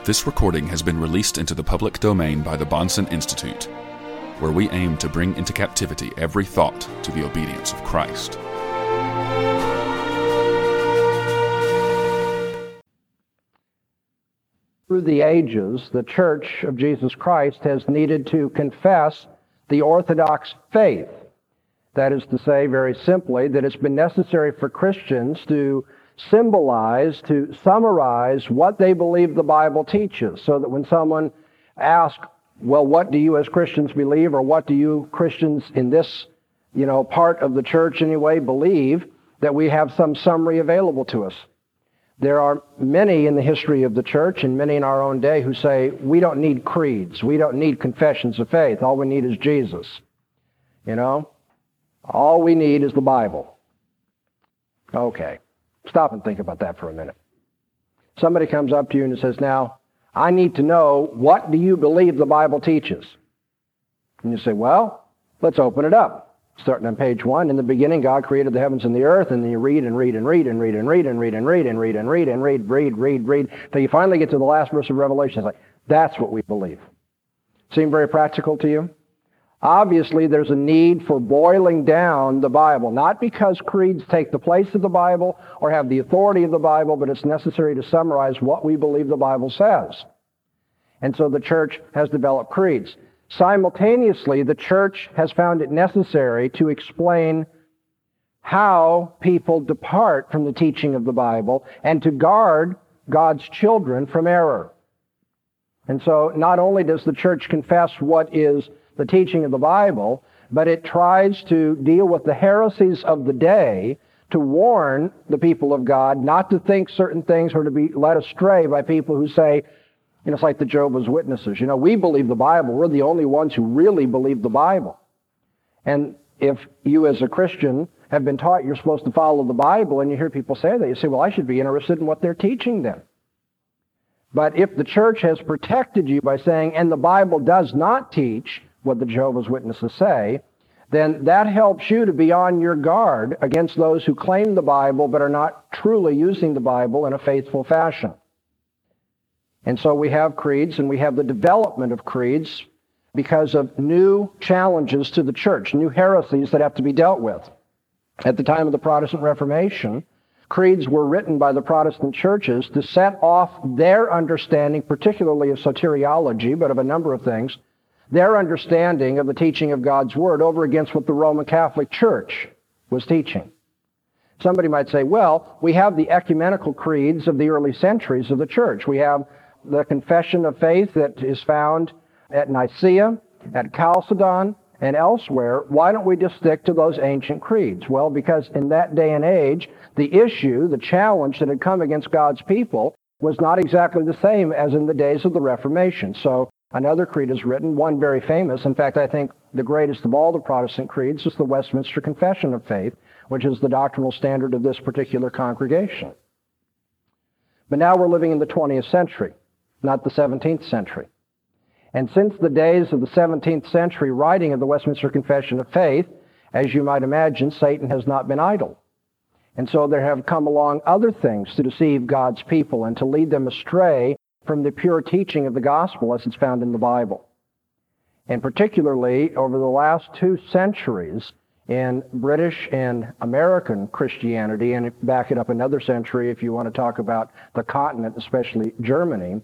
This recording has been released into the public domain by the Bahnsen Institute, where we aim to bring into captivity every thought to the obedience of Christ. Through the ages, the Church of Jesus Christ has needed to confess the Orthodox faith. That is to say, very simply, that it's been necessary for Christians to symbolize, to summarize what they believe the Bible teaches, so that when someone asks, well, what do you as Christians believe, or what do you Christians in this, part of the church anyway believe, that we have some summary available to us. There are many in the history of the church, and many in our own day, who say, we don't need creeds, we don't need confessions of faith, all we need is Jesus. All we need is the Bible. Okay. Stop and think about that for a minute. Somebody comes up to you and says, now, I need to know, what do you believe the Bible teaches? And you say, well, let's open it up. Starting on page 1, in the beginning, God created the heavens and the earth, and then you read and read and read and read and read and read and read and read and read and read, till you finally get to the last verse of Revelation. It's like, that's what we believe. Seem very practical to you? Obviously, there's a need for boiling down the Bible, not because creeds take the place of the Bible or have the authority of the Bible, but it's necessary to summarize what we believe the Bible says. And so the church has developed creeds. Simultaneously, the church has found it necessary to explain how people depart from the teaching of the Bible and to guard God's children from error. And so not only does the church confess what is the teaching of the Bible, but it tries to deal with the heresies of the day to warn the people of God not to think certain things or to be led astray by people who say, it's like the Jehovah's Witnesses. We believe the Bible. We're the only ones who really believe the Bible. And if you as a Christian have been taught you're supposed to follow the Bible and you hear people say that, you say, well, I should be interested in what they're teaching then. But if the church has protected you by saying, and the Bible does not teach what the Jehovah's Witnesses say, then that helps you to be on your guard against those who claim the Bible but are not truly using the Bible in a faithful fashion. And so we have creeds, and we have the development of creeds because of new challenges to the church, new heresies that have to be dealt with. At the time of the Protestant Reformation, creeds were written by the Protestant churches to set off their understanding, particularly of soteriology, but of a number of things, their understanding of the teaching of God's Word over against what the Roman Catholic Church was teaching. Somebody might say, well, we have the ecumenical creeds of the early centuries of the church. We have the confession of faith that is found at Nicaea, at Chalcedon, and elsewhere. Why don't we just stick to those ancient creeds? Well, because in that day and age, the issue, the challenge that had come against God's people was not exactly the same as in the days of the Reformation. So another creed is written, one very famous. In fact, I think the greatest of all the Protestant creeds is the Westminster Confession of Faith, which is the doctrinal standard of this particular congregation. But now we're living in the 20th century, not the 17th century. And since the days of the 17th century writing of the Westminster Confession of Faith, as you might imagine, Satan has not been idle. And so there have come along other things to deceive God's people and to lead them astray from the pure teaching of the gospel as it's found in the Bible. And particularly over the last 2 centuries in British and American Christianity, and back it up another century if you want to talk about the continent, especially Germany,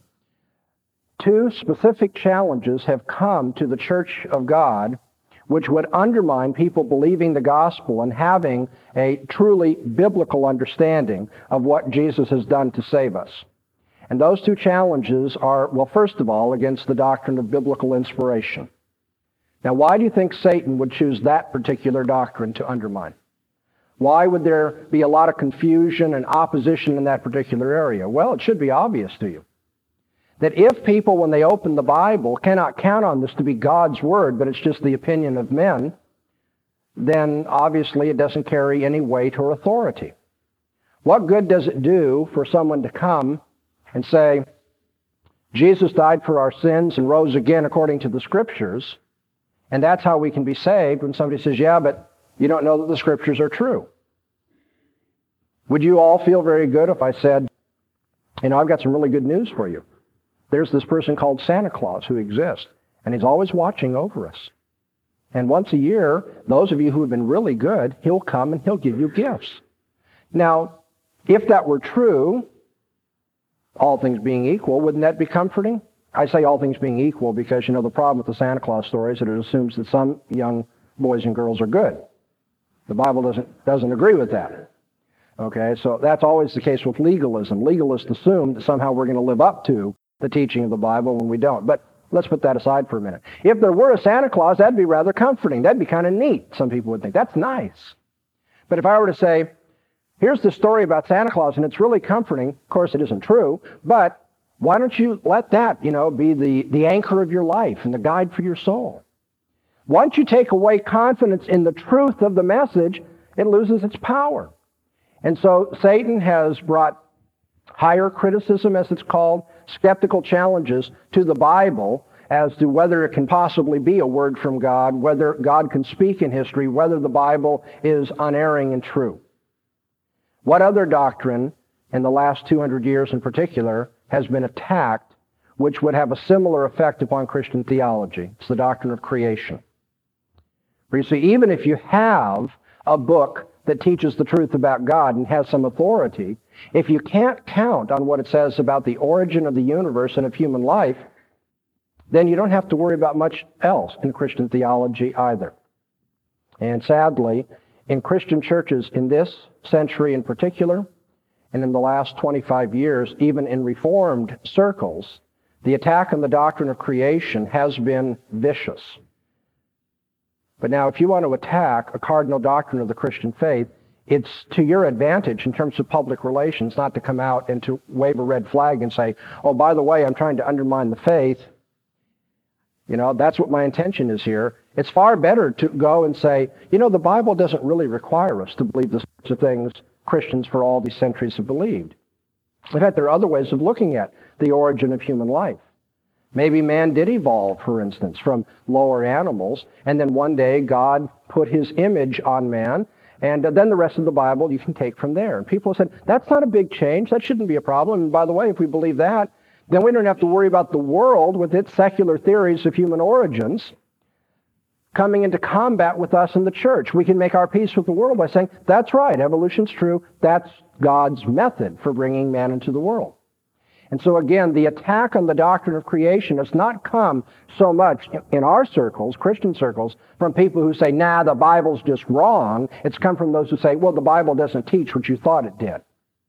2 specific challenges have come to the Church of God which would undermine people believing the gospel and having a truly biblical understanding of what Jesus has done to save us. And those 2 challenges are, well, first of all, against the doctrine of biblical inspiration. Now, why do you think Satan would choose that particular doctrine to undermine? Why would there be a lot of confusion and opposition in that particular area? Well, it should be obvious to you that if people, when they open the Bible, cannot count on this to be God's Word, but it's just the opinion of men, then obviously it doesn't carry any weight or authority. What good does it do for someone to come and say, Jesus died for our sins and rose again according to the Scriptures, and that's how we can be saved, when somebody says, yeah, but you don't know that the Scriptures are true? Would you all feel very good if I said, I've got some really good news for you. There's this person called Santa Claus who exists, and he's always watching over us. And once a year, those of you who have been really good, he'll come and he'll give you gifts. Now, if that were true, all things being equal, wouldn't that be comforting? I say all things being equal because, the problem with the Santa Claus story is that it assumes that some young boys and girls are good. The Bible doesn't agree with that. Okay, so that's always the case with legalism. Legalists assume that somehow we're going to live up to the teaching of the Bible when we don't. But let's put that aside for a minute. If there were a Santa Claus, that'd be rather comforting. That'd be kind of neat, some people would think. That's nice. But if I were to say, here's the story about Santa Claus, and it's really comforting, of course it isn't true, but why don't you let that, be the anchor of your life and the guide for your soul? Once you take away confidence in the truth of the message, it loses its power. And so Satan has brought higher criticism, as it's called, skeptical challenges to the Bible as to whether it can possibly be a word from God, whether God can speak in history, whether the Bible is unerring and true. What other doctrine in the last 200 years in particular has been attacked which would have a similar effect upon Christian theology? It's the doctrine of creation. For you see, even if you have a book that teaches the truth about God and has some authority, if you can't count on what it says about the origin of the universe and of human life, then you don't have to worry about much else in Christian theology either. And sadly, in Christian churches in this century in particular, and in the last 25 years, even in Reformed circles, the attack on the doctrine of creation has been vicious. But now, if you want to attack a cardinal doctrine of the Christian faith, it's to your advantage in terms of public relations not to come out and to wave a red flag and say, oh, by the way, I'm trying to undermine the faith. That's what my intention is here. It's far better to go and say, the Bible doesn't really require us to believe the sorts of things Christians for all these centuries have believed. In fact, there are other ways of looking at the origin of human life. Maybe man did evolve, for instance, from lower animals, and then one day God put his image on man, and then the rest of the Bible you can take from there. And people said, that's not a big change. That shouldn't be a problem. And by the way, if we believe that, then we don't have to worry about the world with its secular theories of human origins coming into combat with us in the church. We can make our peace with the world by saying, that's right, evolution's true. That's God's method for bringing man into the world. And so again, the attack on the doctrine of creation has not come so much in our circles, Christian circles, from people who say, the Bible's just wrong. It's come from those who say, well, the Bible doesn't teach what you thought it did.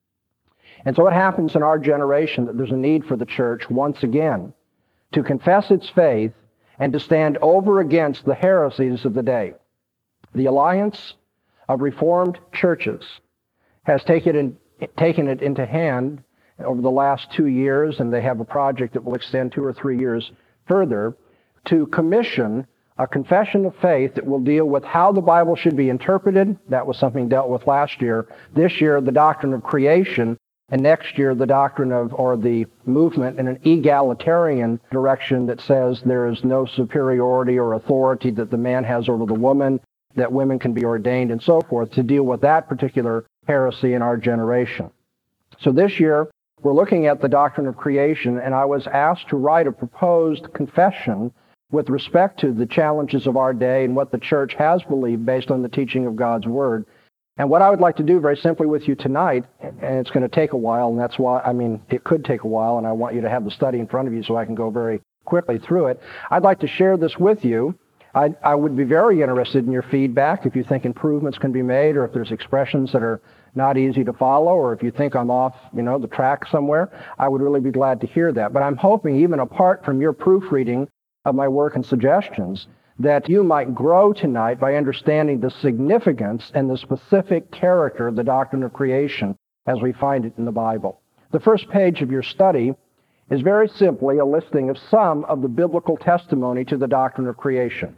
And so it happens in our generation that there's a need for the church, once again, to confess its faith and to stand over against the heresies of the day. The Alliance of Reformed Churches has taken it into hand over the last 2 years, and they have a project that will extend 2 or 3 years further, to commission a confession of faith that will deal with how the Bible should be interpreted. That was something dealt with last year. This year, the doctrine of creation, and next year, the doctrine of, or the movement in an egalitarian direction that says there is no superiority or authority that the man has over the woman, that women can be ordained, and so forth, to deal with that particular heresy in our generation. So this year, we're looking at the doctrine of creation, and I was asked to write a proposed confession with respect to the challenges of our day and what the church has believed based on the teaching of God's Word. And what I would like to do very simply with you tonight, and it's going to take a while, and that's why, it could take a while, and I want you to have the study in front of you so I can go very quickly through it. I'd like to share this with you. I would be very interested in your feedback if you think improvements can be made, or if there's expressions that are not easy to follow, or if you think I'm off, the track somewhere. I would really be glad to hear that. But I'm hoping, even apart from your proofreading of my work and suggestions, that you might grow tonight by understanding the significance and the specific character of the doctrine of creation as we find it in the Bible. The first page of your study is very simply a listing of some of the biblical testimony to the doctrine of creation.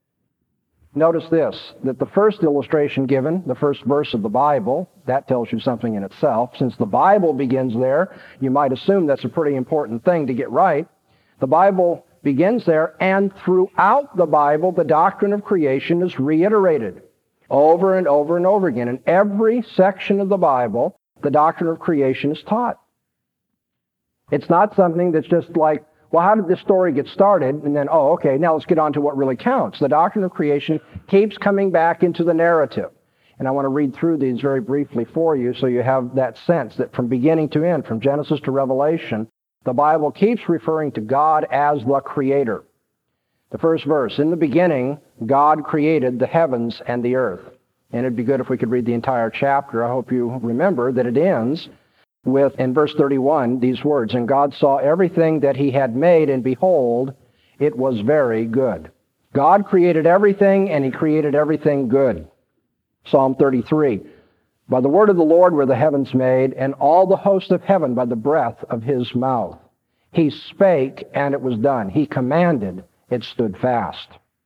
Notice this, that the first illustration given, the first verse of the Bible, that tells you something in itself. Since the Bible begins there, you might assume that's a pretty important thing to get right. The Bible begins there, and throughout the Bible, the doctrine of creation is reiterated over and over and over again. In every section of the Bible, the doctrine of creation is taught. It's not something that's just like, well, how did this story get started? And then, oh, okay, now let's get on to what really counts. The doctrine of creation keeps coming back into the narrative. And I want to read through these very briefly for you so you have that sense that from beginning to end, from Genesis to Revelation, the Bible keeps referring to God as the Creator. The first verse, in the beginning, God created the heavens and the earth. And it'd be good if we could read the entire chapter. I hope you remember that it ends with, in verse 31, these words, and God saw everything that he had made, and behold, it was very good. God created everything, and he created everything good. Psalm 33, by the word of the Lord were the heavens made, and all the host of heaven by the breath of his mouth. He spake, and it was done. He commanded, it stood fast.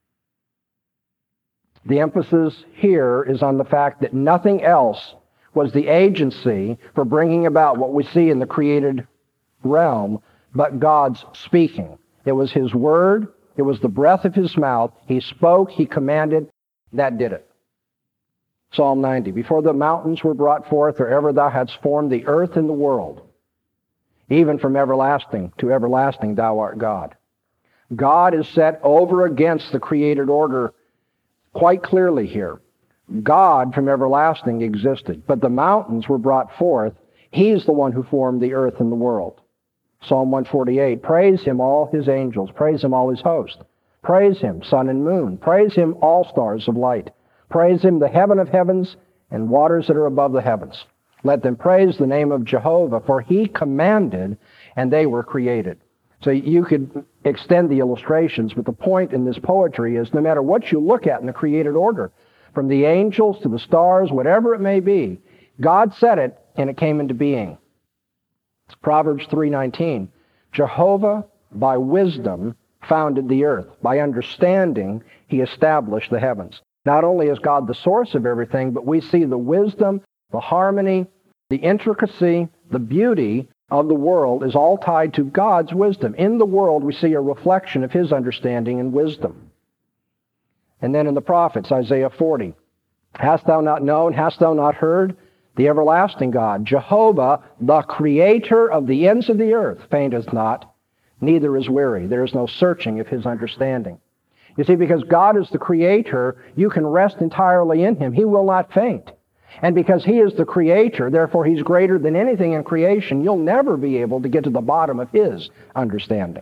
The emphasis here is on the fact that nothing else was the agency for bringing about what we see in the created realm, but God's speaking. It was his word. It was the breath of his mouth. He spoke. He commanded. That did it. Psalm 90, before the mountains were brought forth, or ever thou hadst formed the earth and the world, even from everlasting to everlasting thou art God. God is set over against the created order quite clearly here. God from everlasting existed, but the mountains were brought forth. He's the one who formed the earth and the world. Psalm 148, praise him, all his angels. Praise him, all his host. Praise him, sun and moon. Praise him, all stars of light. Praise him, the heaven of heavens and waters that are above the heavens. Let them praise the name of Jehovah, for he commanded, and they were created. So you could extend the illustrations, but the point in this poetry is no matter what you look at in the created order, from the angels to the stars, whatever it may be, God said it, and it came into being. Proverbs 3:19, Jehovah by wisdom founded the earth. By understanding, he established the heavens. Not only is God the source of everything, but we see the wisdom, the harmony, the intricacy, the beauty of the world is all tied to God's wisdom. In the world, we see a reflection of his understanding and wisdom. And then in the prophets, Isaiah 40, hast thou not known, hast thou not heard? The everlasting God, Jehovah, the creator of the ends of the earth, fainteth not, neither is weary. There is no searching of his understanding. You see, because God is the creator, you can rest entirely in him. He will not faint. And because he is the creator, therefore he's greater than anything in creation, you'll never be able to get to the bottom of his understanding.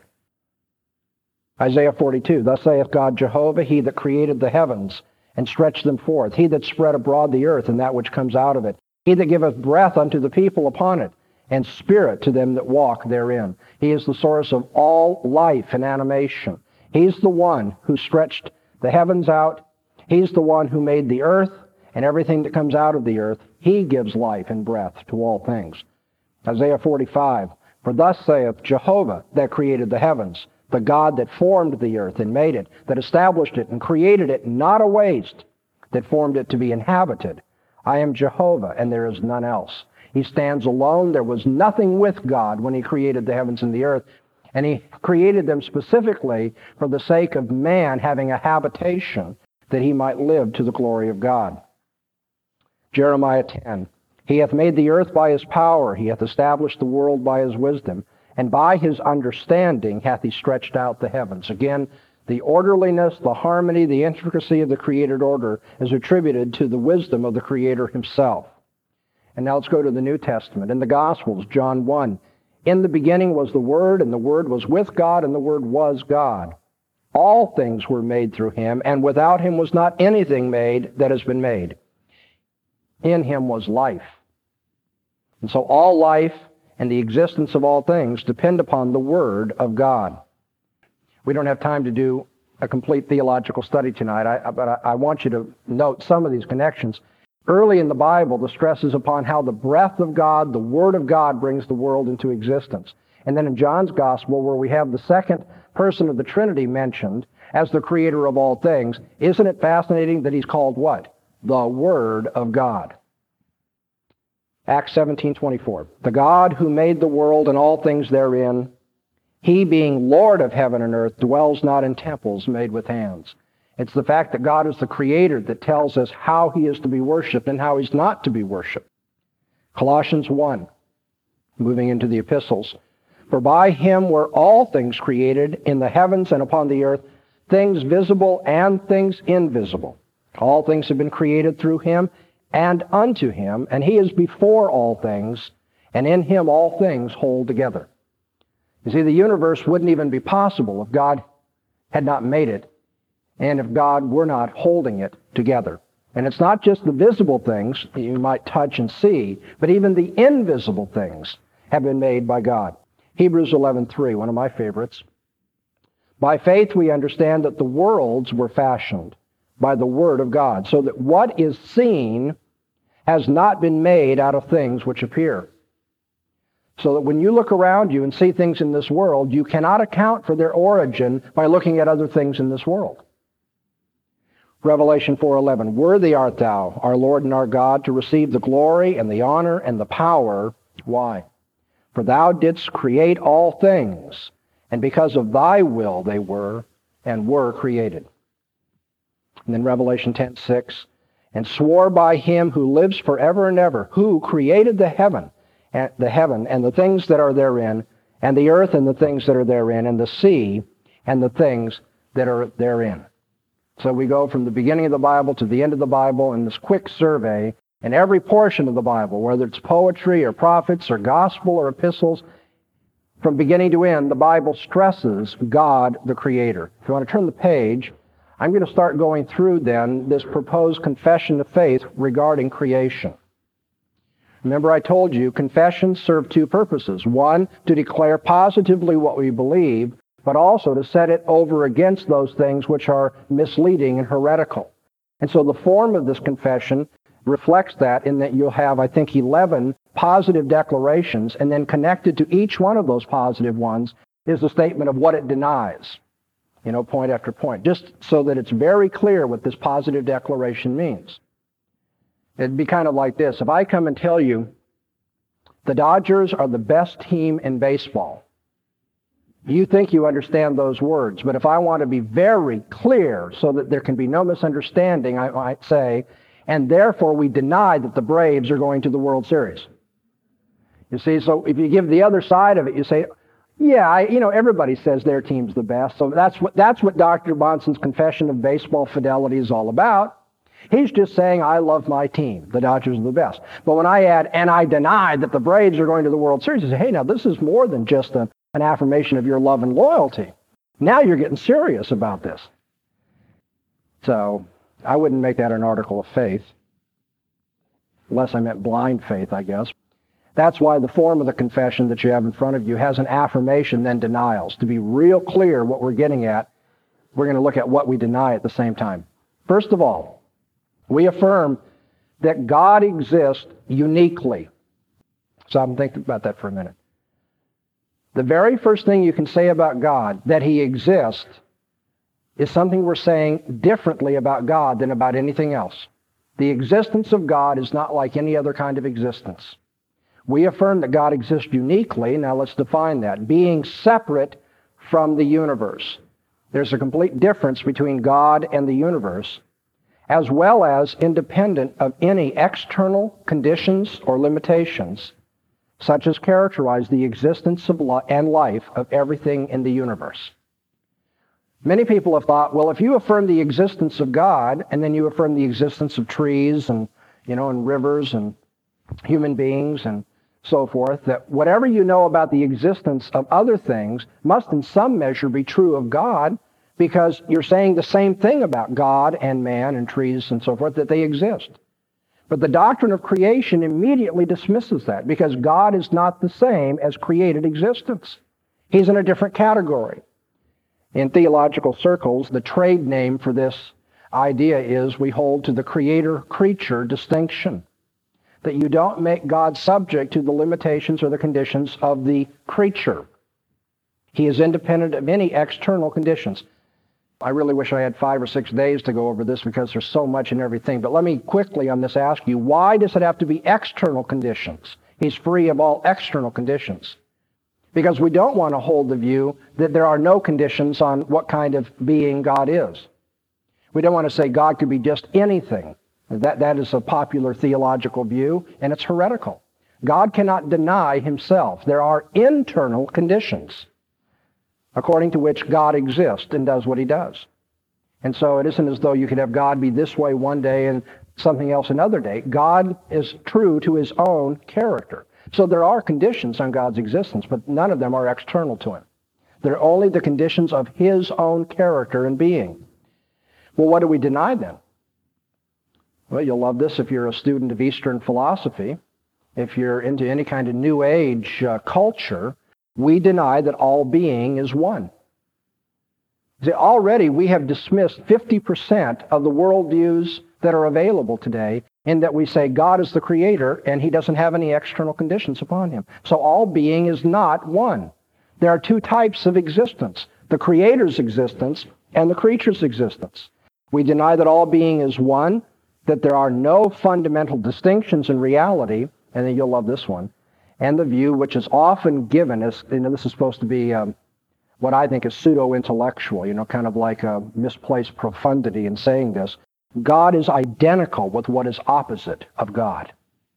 Isaiah 42, thus saith God Jehovah, he that created the heavens and stretched them forth, he that spread abroad the earth and that which comes out of it, he that giveth breath unto the people upon it, and spirit to them that walk therein. He is the source of all life and animation. He's the one who stretched the heavens out. He's the one who made the earth and everything that comes out of the earth. He gives life and breath to all things. Isaiah 45, for thus saith Jehovah that created the heavens, the God that formed the earth and made it, that established it and created it, not a waste, that formed it to be inhabited. I am Jehovah, and there is none else. He stands alone. There was nothing with God when he created the heavens and the earth, and he created them specifically for the sake of man having a habitation that he might live to the glory of God. Jeremiah 10, he hath made the earth by his power, he hath established the world by his wisdom, and by his understanding hath he stretched out the heavens. Again, the orderliness, the harmony, the intricacy of the created order is attributed to the wisdom of the Creator himself. And now let's go to the New Testament. In the Gospels, John 1, in the beginning was the Word, and the Word was with God, and the Word was God. All things were made through him, and without him was not anything made that has been made. In him was life. And so all life and the existence of all things depend upon the Word of God. We don't have time to do a complete theological study tonight, but I want you to note some of these connections. Early in the Bible, the stress is upon how the breath of God, the Word of God, brings the world into existence. And then in John's Gospel, where we have the second person of the Trinity mentioned as the creator of all things, isn't it fascinating that he's called what? The Word of God. Acts 17:24. The God who made the world and all things therein, he being Lord of heaven and earth, dwells not in temples made with hands. It's the fact that God is the creator that tells us how he is to be worshipped and how he's not to be worshipped. Colossians 1, moving into the epistles. For by him were all things created in the heavens and upon the earth, things visible and things invisible. All things have been created through him and unto him, and he is before all things, and in him all things hold together. You see, the universe wouldn't even be possible if God had not made it, and if God were not holding it together. And it's not just the visible things that you might touch and see, but even the invisible things have been made by God. Hebrews 11:3, one of my favorites. By faith we understand that the worlds were fashioned by the word of God, so that what is seen has not been made out of things which appear. So that when you look around you and see things in this world, you cannot account for their origin by looking at other things in this world. Revelation 4:11, worthy art thou, our Lord and our God, to receive the glory and the honor and the power. Why? For thou didst create all things, and because of thy will they were and were created. And then Revelation 10:6, and swore by him who lives forever and ever, who created the heaven and the things that are therein, and the earth and the things that are therein, and the sea and the things that are therein. So we go from the beginning of the Bible to the end of the Bible in this quick survey, and every portion of the Bible, whether it's poetry or prophets or gospel or epistles, from beginning to end, the Bible stresses God the Creator. If you want to turn the page, I'm going to start going through then this proposed confession of faith regarding creation. Remember, I told you confessions serve two purposes. One, to declare positively what we believe, but also to set it over against those things which are misleading and heretical. And so the form of this confession reflects that in that you'll have, I think, 11 positive declarations, and then connected to each one of those positive ones is a statement of what it denies, point after point, just so that it's very clear what this positive declaration means. It'd be kind of like this. If I come and tell you the Dodgers are the best team in baseball, you think you understand those words, but if I want to be very clear so that there can be no misunderstanding, I might say, and therefore we deny that the Braves are going to the World Series. You see, so if you give the other side of it, you say, yeah, everybody says their team's the best, so that's what Dr. Bahnsen's confession of baseball fidelity is all about. He's just saying, I love my team. The Dodgers are the best. But when I add, and I deny that the Braves are going to the World Series, I say, hey, now this is more than just an affirmation of your love and loyalty. Now you're getting serious about this. So I wouldn't make that an article of faith, unless I meant blind faith, I guess. That's why the form of the confession that you have in front of you has an affirmation, then denials. To be real clear what we're getting at, we're going to look at what we deny at the same time. First of all, we affirm that God exists uniquely. Stop and think about that for a minute. The very first thing you can say about God, that he exists, is something we're saying differently about God than about anything else. The existence of God is not like any other kind of existence. We affirm that God exists uniquely. Now let's define that. Being separate from the universe. There's a complete difference between God and the universe, as well as independent of any external conditions or limitations, such as characterize the existence of and life of everything in the universe. Many people have thought, well, if you affirm the existence of God, and then you affirm the existence of trees and rivers and human beings and so forth, that whatever you know about the existence of other things must in some measure be true of God, because you're saying the same thing about God and man and trees and so forth, that they exist. But the doctrine of creation immediately dismisses that, because God is not the same as created existence. He's in a different category. In theological circles, the trade name for this idea is we hold to the creator-creature distinction, that you don't make God subject to the limitations or the conditions of the creature. He is independent of any external conditions. I really wish I had 5 or 6 days to go over this because there's so much in everything. But let me quickly on this ask you, why does it have to be external conditions? He's free of all external conditions. Because we don't want to hold the view that there are no conditions on what kind of being God is. We don't want to say God could be just anything. That is a popular theological view, and it's heretical. God cannot deny himself. There are internal conditions according to which God exists and does what he does. And so it isn't as though you could have God be this way one day and something else another day. God is true to his own character. So there are conditions on God's existence, but none of them are external to him. They're only the conditions of his own character and being. Well, what do we deny then? Well, you'll love this if you're a student of Eastern philosophy. If you're into any kind of New Age culture, we deny that all being is one. See, already we have dismissed 50% of the worldviews that are available today in that we say God is the creator and he doesn't have any external conditions upon him. So all being is not one. There are two types of existence, the creator's existence and the creature's existence. We deny that all being is one, that there are no fundamental distinctions in reality, and then you'll love this one, and the view which is often given as, this is supposed to be what I think is pseudo-intellectual, kind of like a misplaced profundity in saying this. God is identical with what is opposite of God.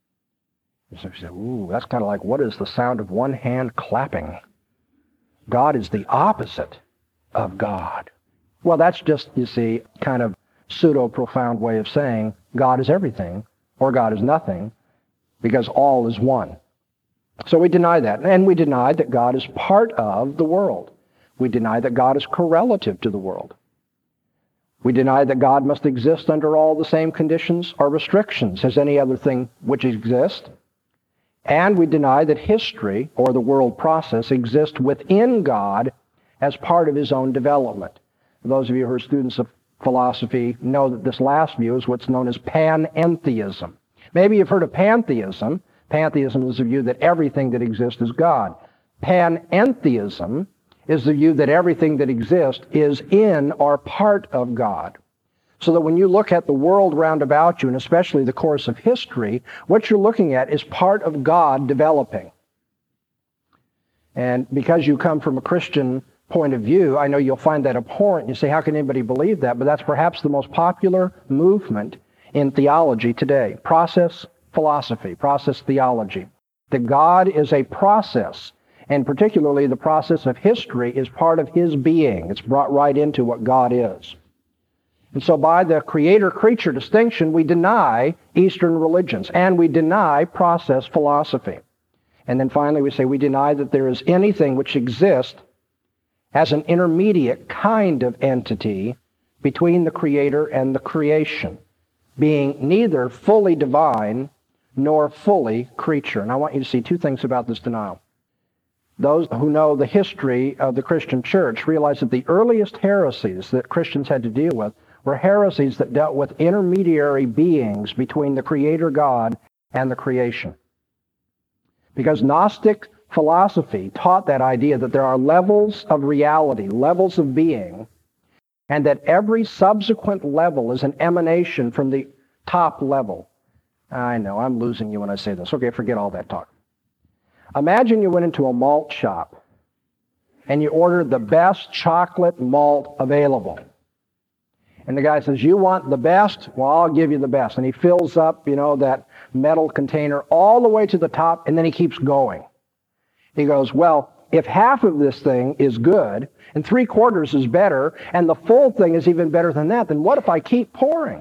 So you say, ooh, that's kind of like, what is the sound of one hand clapping? God is the opposite of God. Well, that's just, you see, kind of pseudo-profound way of saying God is everything or God is nothing because all is one. So we deny that. And we deny that God is part of the world. We deny that God is correlative to the world. We deny that God must exist under all the same conditions or restrictions as any other thing which exists. And we deny that history, or the world process, exists within God as part of his own development. Those of you who are students of philosophy know that this last view is what's known as panentheism. Maybe you've heard of pantheism. Pantheism is the view that everything that exists is God. Panentheism is the view that everything that exists is in or part of God. So that when you look at the world round about you, and especially the course of history, what you're looking at is part of God developing. And because you come from a Christian point of view, I know you'll find that abhorrent. You say, how can anybody believe that? But that's perhaps the most popular movement in theology today. Process philosophy, process theology. That God is a process, and particularly the process of history is part of his being. It's brought right into what God is. And so by the creator-creature distinction, we deny Eastern religions, and we deny process philosophy. And then finally we say we deny that there is anything which exists as an intermediate kind of entity between the creator and the creation, being neither fully divine nor fully creature. And I want you to see two things about this denial. Those who know the history of the Christian church realize that the earliest heresies that Christians had to deal with were heresies that dealt with intermediary beings between the Creator God and the creation. Because Gnostic philosophy taught that idea that there are levels of reality, levels of being, and that every subsequent level is an emanation from the top level. I know, I'm losing you when I say this. Okay, forget all that talk. Imagine you went into a malt shop and you ordered the best chocolate malt available. And the guy says, you want the best? Well, I'll give you the best. And he fills up, that metal container all the way to the top, and then he keeps going. He goes, well, if half of this thing is good, and 3/4 is better, and the full thing is even better than that, then what if I keep pouring?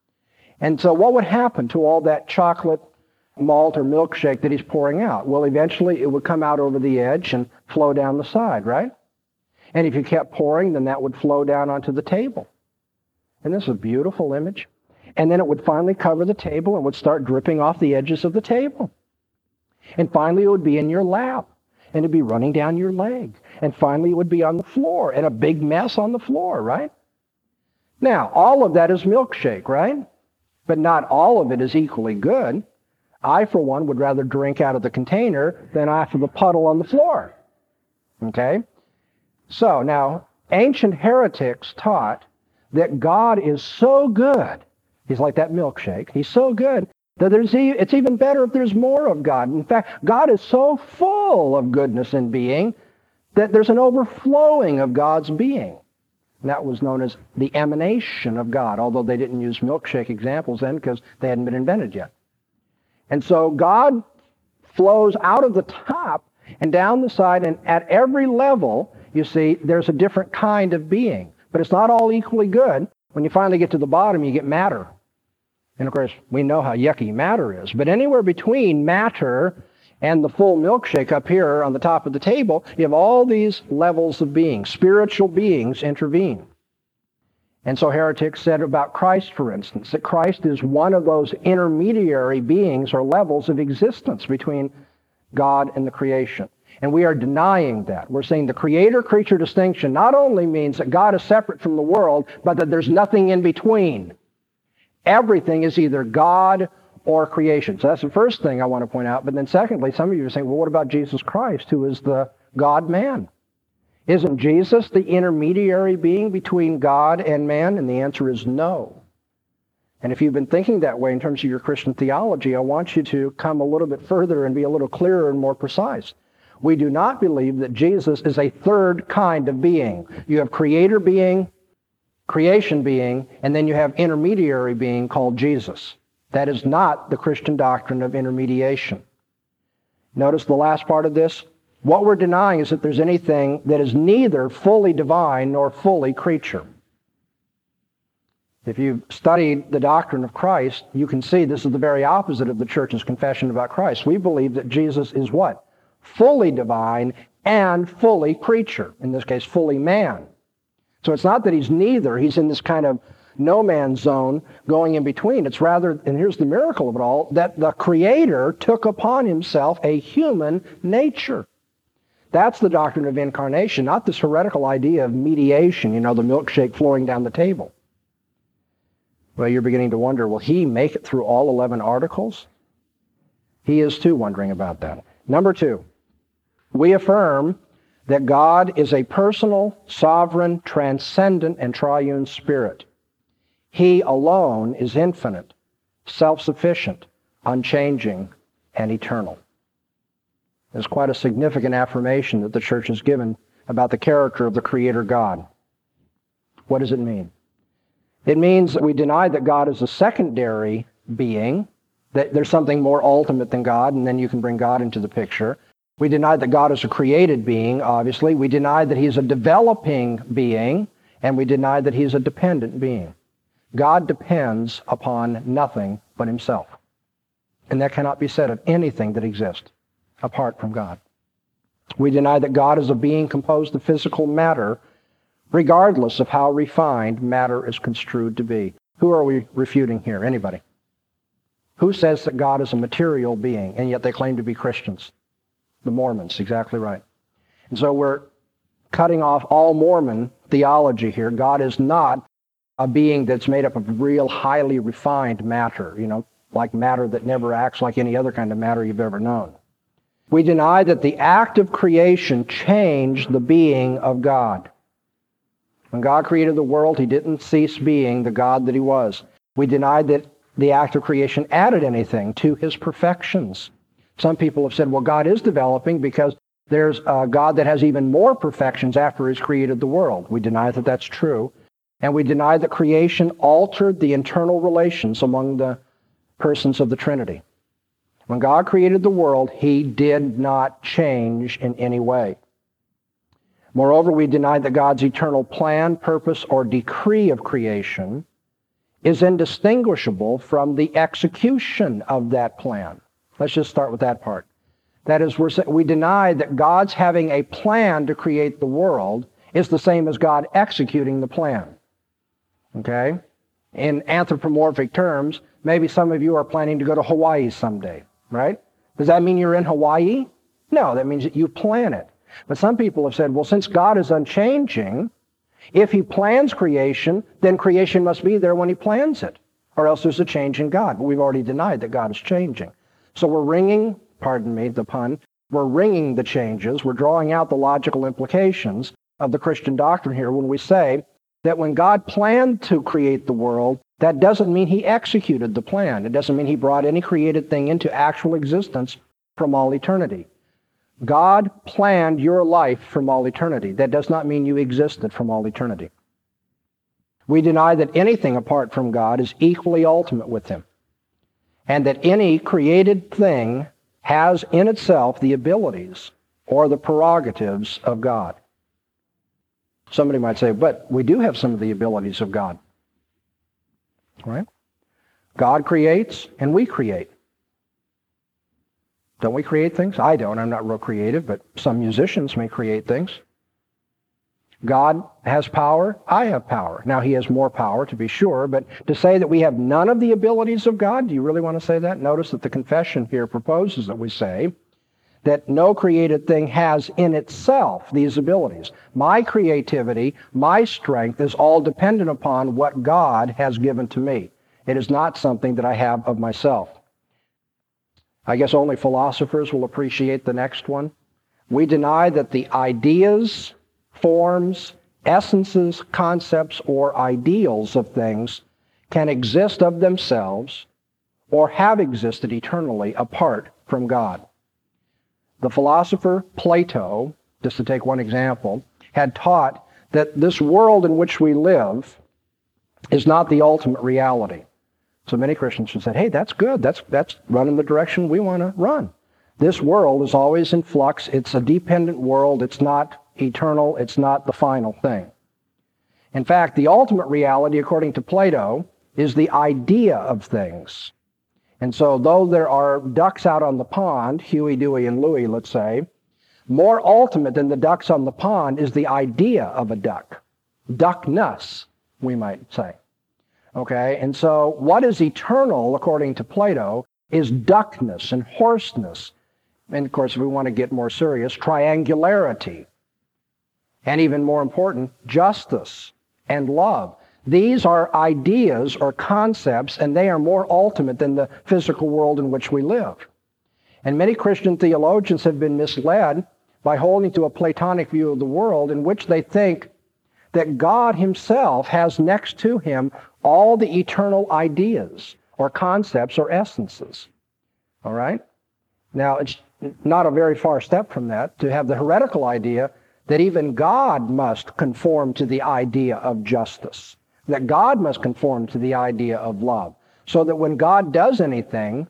And so what would happen to all that chocolate malt or milkshake that he's pouring out? Well, eventually it would come out over the edge and flow down the side, right? And if you kept pouring, then that would flow down onto the table. And this is a beautiful image. And then it would finally cover the table and would start dripping off the edges of the table. And finally it would be in your lap. And it'd be running down your leg. And finally it would be on the floor. And a big mess on the floor, right? Now, all of that is milkshake, right? But not all of it is equally good. I, for one, would rather drink out of the container than out of the puddle on the floor. Okay? So, now, ancient heretics taught that God is so good, he's like that milkshake, he's so good that it's even better if there's more of God. In fact, God is so full of goodness and being that there's an overflowing of God's being. And that was known as the emanation of God, although they didn't use milkshake examples then because they hadn't been invented yet. And so God flows out of the top and down the side, and at every level, you see, there's a different kind of being. But it's not all equally good. When you finally get to the bottom, you get matter. And of course, we know how yucky matter is. But anywhere between matter and the full milkshake up here on the top of the table, you have all these levels of being. Spiritual beings intervene. And so heretics said about Christ, for instance, that Christ is one of those intermediary beings or levels of existence between God and the creation. And we are denying that. We're saying the creator-creature distinction not only means that God is separate from the world, but that there's nothing in between. Everything is either God or creation. So that's the first thing I want to point out. But then secondly, some of you are saying, well, what about Jesus Christ, who is the God-man? Isn't Jesus the intermediary being between God and man? And the answer is no. And if you've been thinking that way in terms of your Christian theology, I want you to come a little bit further and be a little clearer and more precise. We do not believe that Jesus is a third kind of being. You have creator being, creation being, and then you have intermediary being called Jesus. That is not the Christian doctrine of intermediation. Notice the last part of this. What we're denying is that there's anything that is neither fully divine nor fully creature. If you've studied the doctrine of Christ, you can see this is the very opposite of the church's confession about Christ. We believe that Jesus is what? Fully divine and fully creature. In this case, fully man. So it's not that he's neither. He's in this kind of no man's zone going in between. It's rather, and here's the miracle of it all, that the Creator took upon himself a human nature. That's the doctrine of incarnation, not this heretical idea of mediation, the milkshake flowing down the table. Well, you're beginning to wonder, will he make it through all 11 articles? He is too wondering about that. Number 2, we affirm that God is a personal, sovereign, transcendent, and triune spirit. He alone is infinite, self-sufficient, unchanging, and eternal. There's quite a significant affirmation that the church has given about the character of the Creator God. What does it mean? It means that we deny that God is a secondary being, that there's something more ultimate than God, and then you can bring God into the picture. We deny that God is a created being, obviously. We deny that he's a developing being, and we deny that he's a dependent being. God depends upon nothing but himself. And that cannot be said of anything that exists apart from God. We deny that God is a being composed of physical matter, regardless of how refined matter is construed to be. Who are we refuting here? Anybody? Who says that God is a material being, and yet they claim to be Christians? The Mormons, exactly right. And so we're cutting off all Mormon theology here. God is not a being that's made up of real highly refined matter, like matter that never acts like any other kind of matter you've ever known. We deny that the act of creation changed the being of God. When God created the world, he didn't cease being the God that he was. We deny that the act of creation added anything to his perfections. Some people have said, well, God is developing because there's a God that has even more perfections after he's created the world. We deny that that's true. And we deny that creation altered the internal relations among the persons of the Trinity. When God created the world, he did not change in any way. Moreover, we deny that God's eternal plan, purpose, or decree of creation is indistinguishable from the execution of that plan. Let's just start with that part. That is, we deny that God's having a plan to create the world is the same as God executing the plan. Okay? In anthropomorphic terms, maybe some of you are planning to go to Hawaii someday, right? Does that mean you're in Hawaii? No, that means that you plan it. But some people have said, well, since God is unchanging, if he plans creation, then creation must be there when he plans it, or else there's a change in God. But we've already denied that God is changing. So we're ringing, pardon me, the pun, we're ringing the changes, we're drawing out the logical implications of the Christian doctrine here when we say that when God planned to create the world, that doesn't mean he executed the plan. It doesn't mean he brought any created thing into actual existence from all eternity. God planned your life from all eternity. That does not mean you existed from all eternity. We deny that anything apart from God is equally ultimate with him, and that any created thing has in itself the abilities or the prerogatives of God. Somebody might say, but we do have some of the abilities of God. Right? God creates and we create. Don't we create things? I don't. I'm not real creative, but some musicians may create things. God has power. I have power. Now, he has more power, to be sure, but to say that we have none of the abilities of God, do you really want to say that? Notice that the confession here proposes that we say that no created thing has in itself these abilities. My creativity, my strength is all dependent upon what God has given to me. It is not something that I have of myself. I guess only philosophers will appreciate the next one. We deny that the ideas, forms, essences, concepts, or ideals of things can exist of themselves or have existed eternally apart from God. The philosopher Plato, just to take one example, had taught that this world in which we live is not the ultimate reality. So many Christians have said, hey, that's good. That's running the direction we want to run. This world is always in flux. It's a dependent world. It's not eternal. It's not the final thing. In fact, the ultimate reality, according to Plato, is the idea of things. And so though there are ducks out on the pond, Huey, Dewey, and Louie, let's say, more ultimate than the ducks on the pond is the idea of a duck. Duckness, we might say. Okay, and so what is eternal, according to Plato, is duckness and hoarseness. And of course, if we want to get more serious, triangularity. And even more important, justice and love. These are ideas or concepts, and they are more ultimate than the physical world in which we live. And many Christian theologians have been misled by holding to a Platonic view of the world in which they think that God himself has next to him all the eternal ideas or concepts or essences. All right? Now, it's not a very far step from that to have the heretical idea that even God must conform to the idea of justice, that God must conform to the idea of love, so that when God does anything,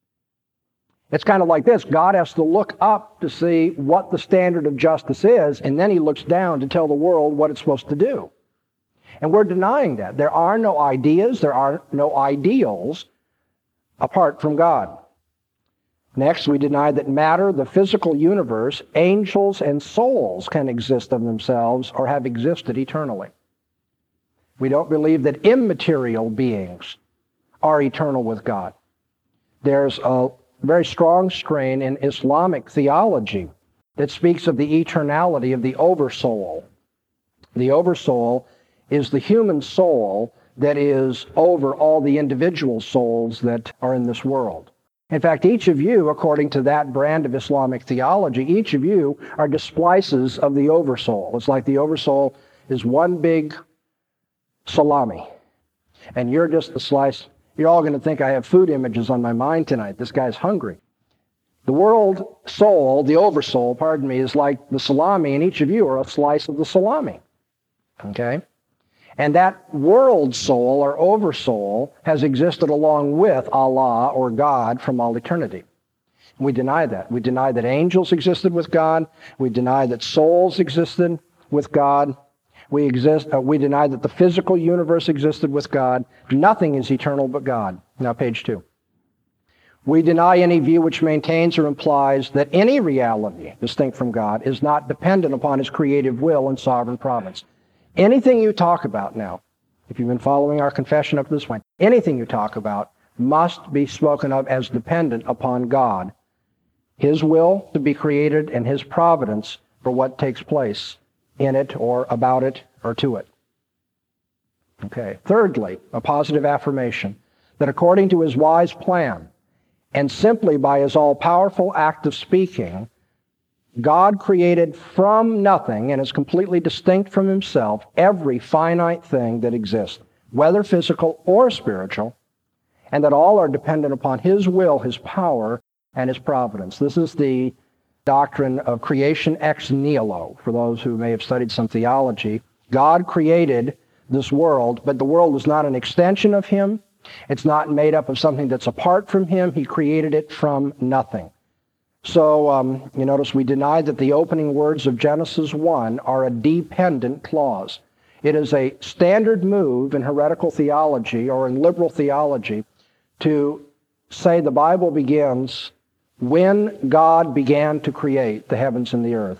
it's kind of like this. God has to look up to see what the standard of justice is, and then he looks down to tell the world what it's supposed to do. And we're denying that. There are no ideas, there are no ideals apart from God. Next, we deny that matter, the physical universe, angels, and souls can exist of themselves or have existed eternally. We don't believe that immaterial beings are eternal with God. There's a very strong strain in Islamic theology that speaks of the eternality of the oversoul. The oversoul is the human soul that is over all the individual souls that are in this world. In fact, each of you, according to that brand of Islamic theology, each of you are just splices of the oversoul. It's like the oversoul is one big salami, and you're just the slice. You're all going to think I have food images on my mind tonight. This guy's hungry. The world soul, the oversoul, pardon me, is like the salami, and each of you are a slice of the salami. Okay? And that world soul or oversoul has existed along with Allah or God from all eternity. We deny that. We deny that angels existed with God. We deny that souls existed with God. We deny that the physical universe existed with God. Nothing is eternal but God. Now, page 2. We deny any view which maintains or implies that any reality distinct from God is not dependent upon his creative will and sovereign providence. Anything you talk about now, if you've been following our confession up to this point, anything you talk about must be spoken of as dependent upon God, his will to be created, and his providence for what takes place in it or about it or to it. Okay. Thirdly, a positive affirmation that according to his wise plan and simply by his all-powerful act of speaking, God created from nothing and is completely distinct from himself every finite thing that exists, whether physical or spiritual, and that all are dependent upon his will, his power, and his providence. This is the doctrine of creation ex nihilo, for those who may have studied some theology. God created this world, but the world is not an extension of him. It's not made up of something that's apart from him. He created it from nothing. So you notice we deny that the opening words of Genesis 1 are a dependent clause. It is a standard move in heretical theology or in liberal theology to say the Bible begins when God began to create the heavens and the earth.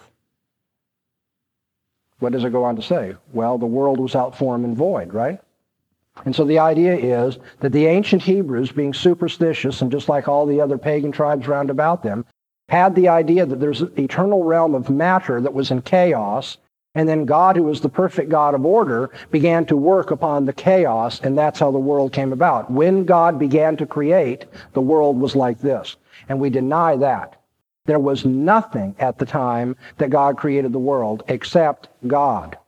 What does it go on to say? Well, the world was without form and void, right? And so the idea is that the ancient Hebrews, being superstitious and just like all the other pagan tribes round about them, had the idea that there's an eternal realm of matter that was in chaos, and then God, who was the perfect God of order, began to work upon the chaos, and that's how the world came about. When God began to create, the world was like this. And we deny that. There was nothing at the time that God created the world except God.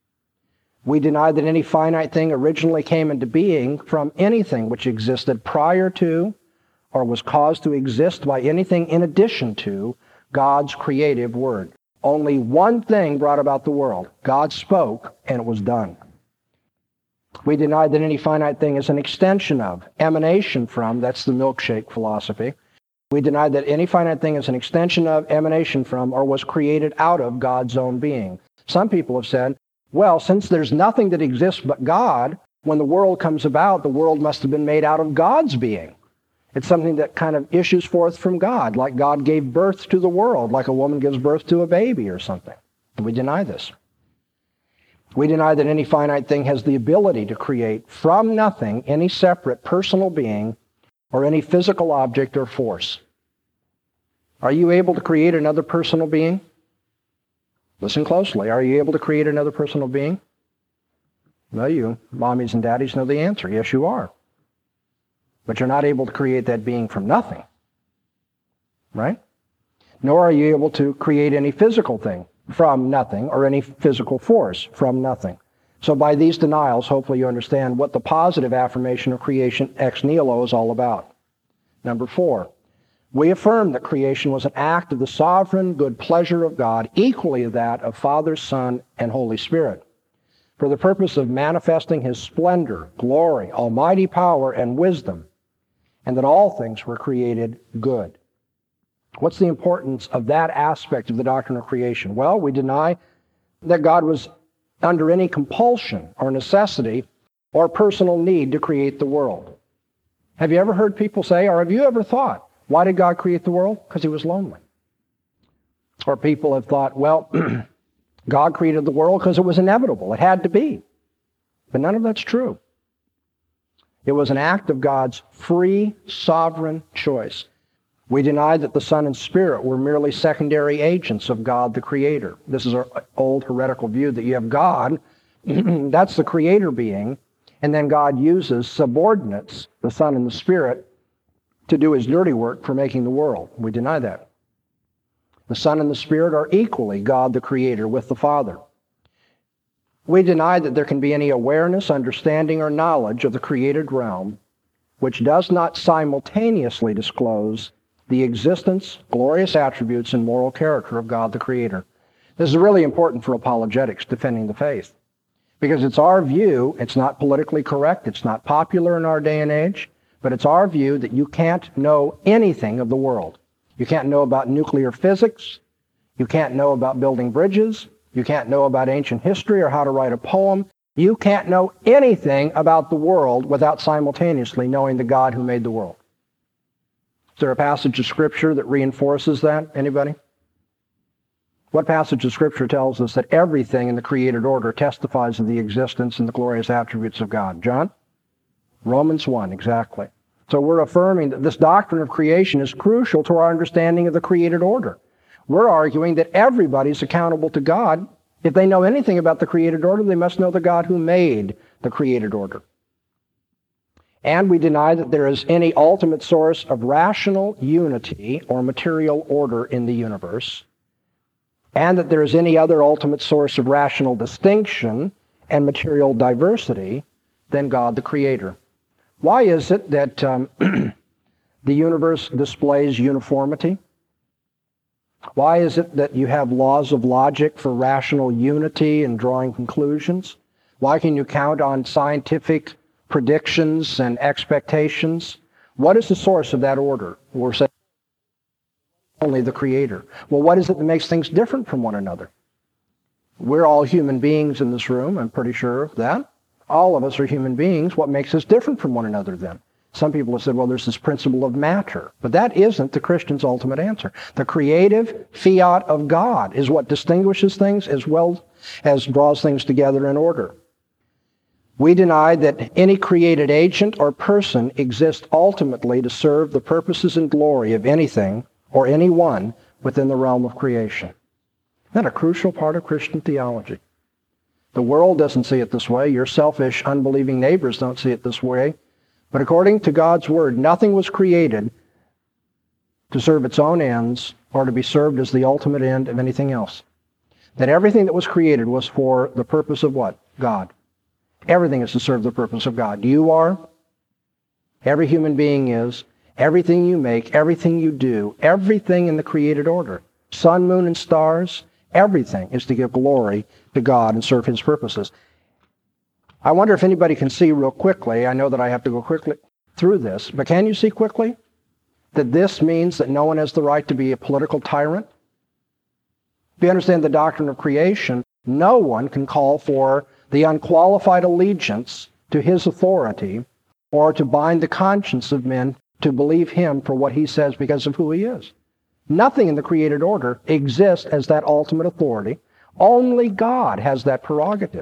We deny that any finite thing originally came into being from anything which existed prior to or was caused to exist by anything in addition to God's creative word. Only one thing brought about the world. God spoke, and it was done. We deny that any finite thing is an extension of, emanation from, that's the milkshake philosophy. We deny that any finite thing is an extension of, emanation from, or was created out of God's own being. Some people have said, well, since there's nothing that exists but God, when the world comes about, the world must have been made out of God's being. It's something that kind of issues forth from God, like God gave birth to the world, like a woman gives birth to a baby or something. And we deny this. We deny that any finite thing has the ability to create from nothing any separate personal being or any physical object or force. Are you able to create another personal being? Listen closely. Are you able to create another personal being? Well, you mommies and daddies know the answer. Yes, you are. But you're not able to create that being from nothing, right? Nor are you able to create any physical thing from nothing or any physical force from nothing. So by these denials, hopefully you understand what the positive affirmation of creation ex nihilo is all about. Number 4, we affirm that creation was an act of the sovereign good pleasure of God, equally that of Father, Son, and Holy Spirit, for the purpose of manifesting His splendor, glory, almighty power, and wisdom, and that all things were created good. What's the importance of that aspect of the doctrine of creation? Well, we deny that God was under any compulsion or necessity or personal need to create the world. Have you ever heard people say, or have you ever thought, why did God create the world? Because He was lonely. Or people have thought, well, God created the world because it was inevitable. It had to be. But none of that's true. It was an act of God's free, sovereign choice. We deny that the Son and Spirit were merely secondary agents of God the Creator. This is an old heretical view that you have God, that's the Creator being, and then God uses subordinates, the Son and the Spirit, to do His dirty work for making the world. We deny that. The Son and the Spirit are equally God the Creator with the Father. We deny that there can be any awareness, understanding, or knowledge of the created realm which does not simultaneously disclose the existence, glorious attributes, and moral character of God the Creator. This is really important for apologetics, defending the faith, because it's our view, it's not politically correct, it's not popular in our day and age, but it's our view that you can't know anything of the world. You can't know about nuclear physics, you can't know about building bridges, you can't know about ancient history or how to write a poem. You can't know anything about the world without simultaneously knowing the God who made the world. Is there a passage of Scripture that reinforces that? Anybody? What passage of Scripture tells us that everything in the created order testifies of the existence and the glorious attributes of God? John? Romans 1, exactly. So we're affirming that this doctrine of creation is crucial to our understanding of the created order. We're arguing that everybody's accountable to God. If they know anything about the created order, they must know the God who made the created order. And we deny that there is any ultimate source of rational unity or material order in the universe, and that there is any other ultimate source of rational distinction and material diversity than God the Creator. Why is it that the universe displays uniformity? Why is it that you have laws of logic for rational unity and drawing conclusions? Why can you count on scientific predictions and expectations? What is the source of that order? We're saying only the Creator. Well, what is it that makes things different from one another? We're all human beings in this room, I'm pretty sure of that. All of us are human beings. What makes us different from one another then? Some people have said, well, there's this principle of matter. But that isn't the Christian's ultimate answer. The creative fiat of God is what distinguishes things as well as draws things together in order. We deny that any created agent or person exists ultimately to serve the purposes and glory of anything or anyone within the realm of creation. Isn't that a crucial part of Christian theology? The world doesn't see it this way. Your selfish, unbelieving neighbors don't see it this way. But according to God's Word, nothing was created to serve its own ends or to be served as the ultimate end of anything else. That everything that was created was for the purpose of what? God. Everything is to serve the purpose of God. You are. Every human being is. Everything you make, everything you do, everything in the created order. Sun, moon, and stars, everything is to give glory to God and serve His purposes. I wonder if anybody can see real quickly, I know that I have to go quickly through this, but can you see quickly that this means that no one has the right to be a political tyrant? If you understand the doctrine of creation, no one can call for the unqualified allegiance to His authority or to bind the conscience of men to believe Him for what He says because of who He is. Nothing in the created order exists as that ultimate authority. Only God has that prerogative.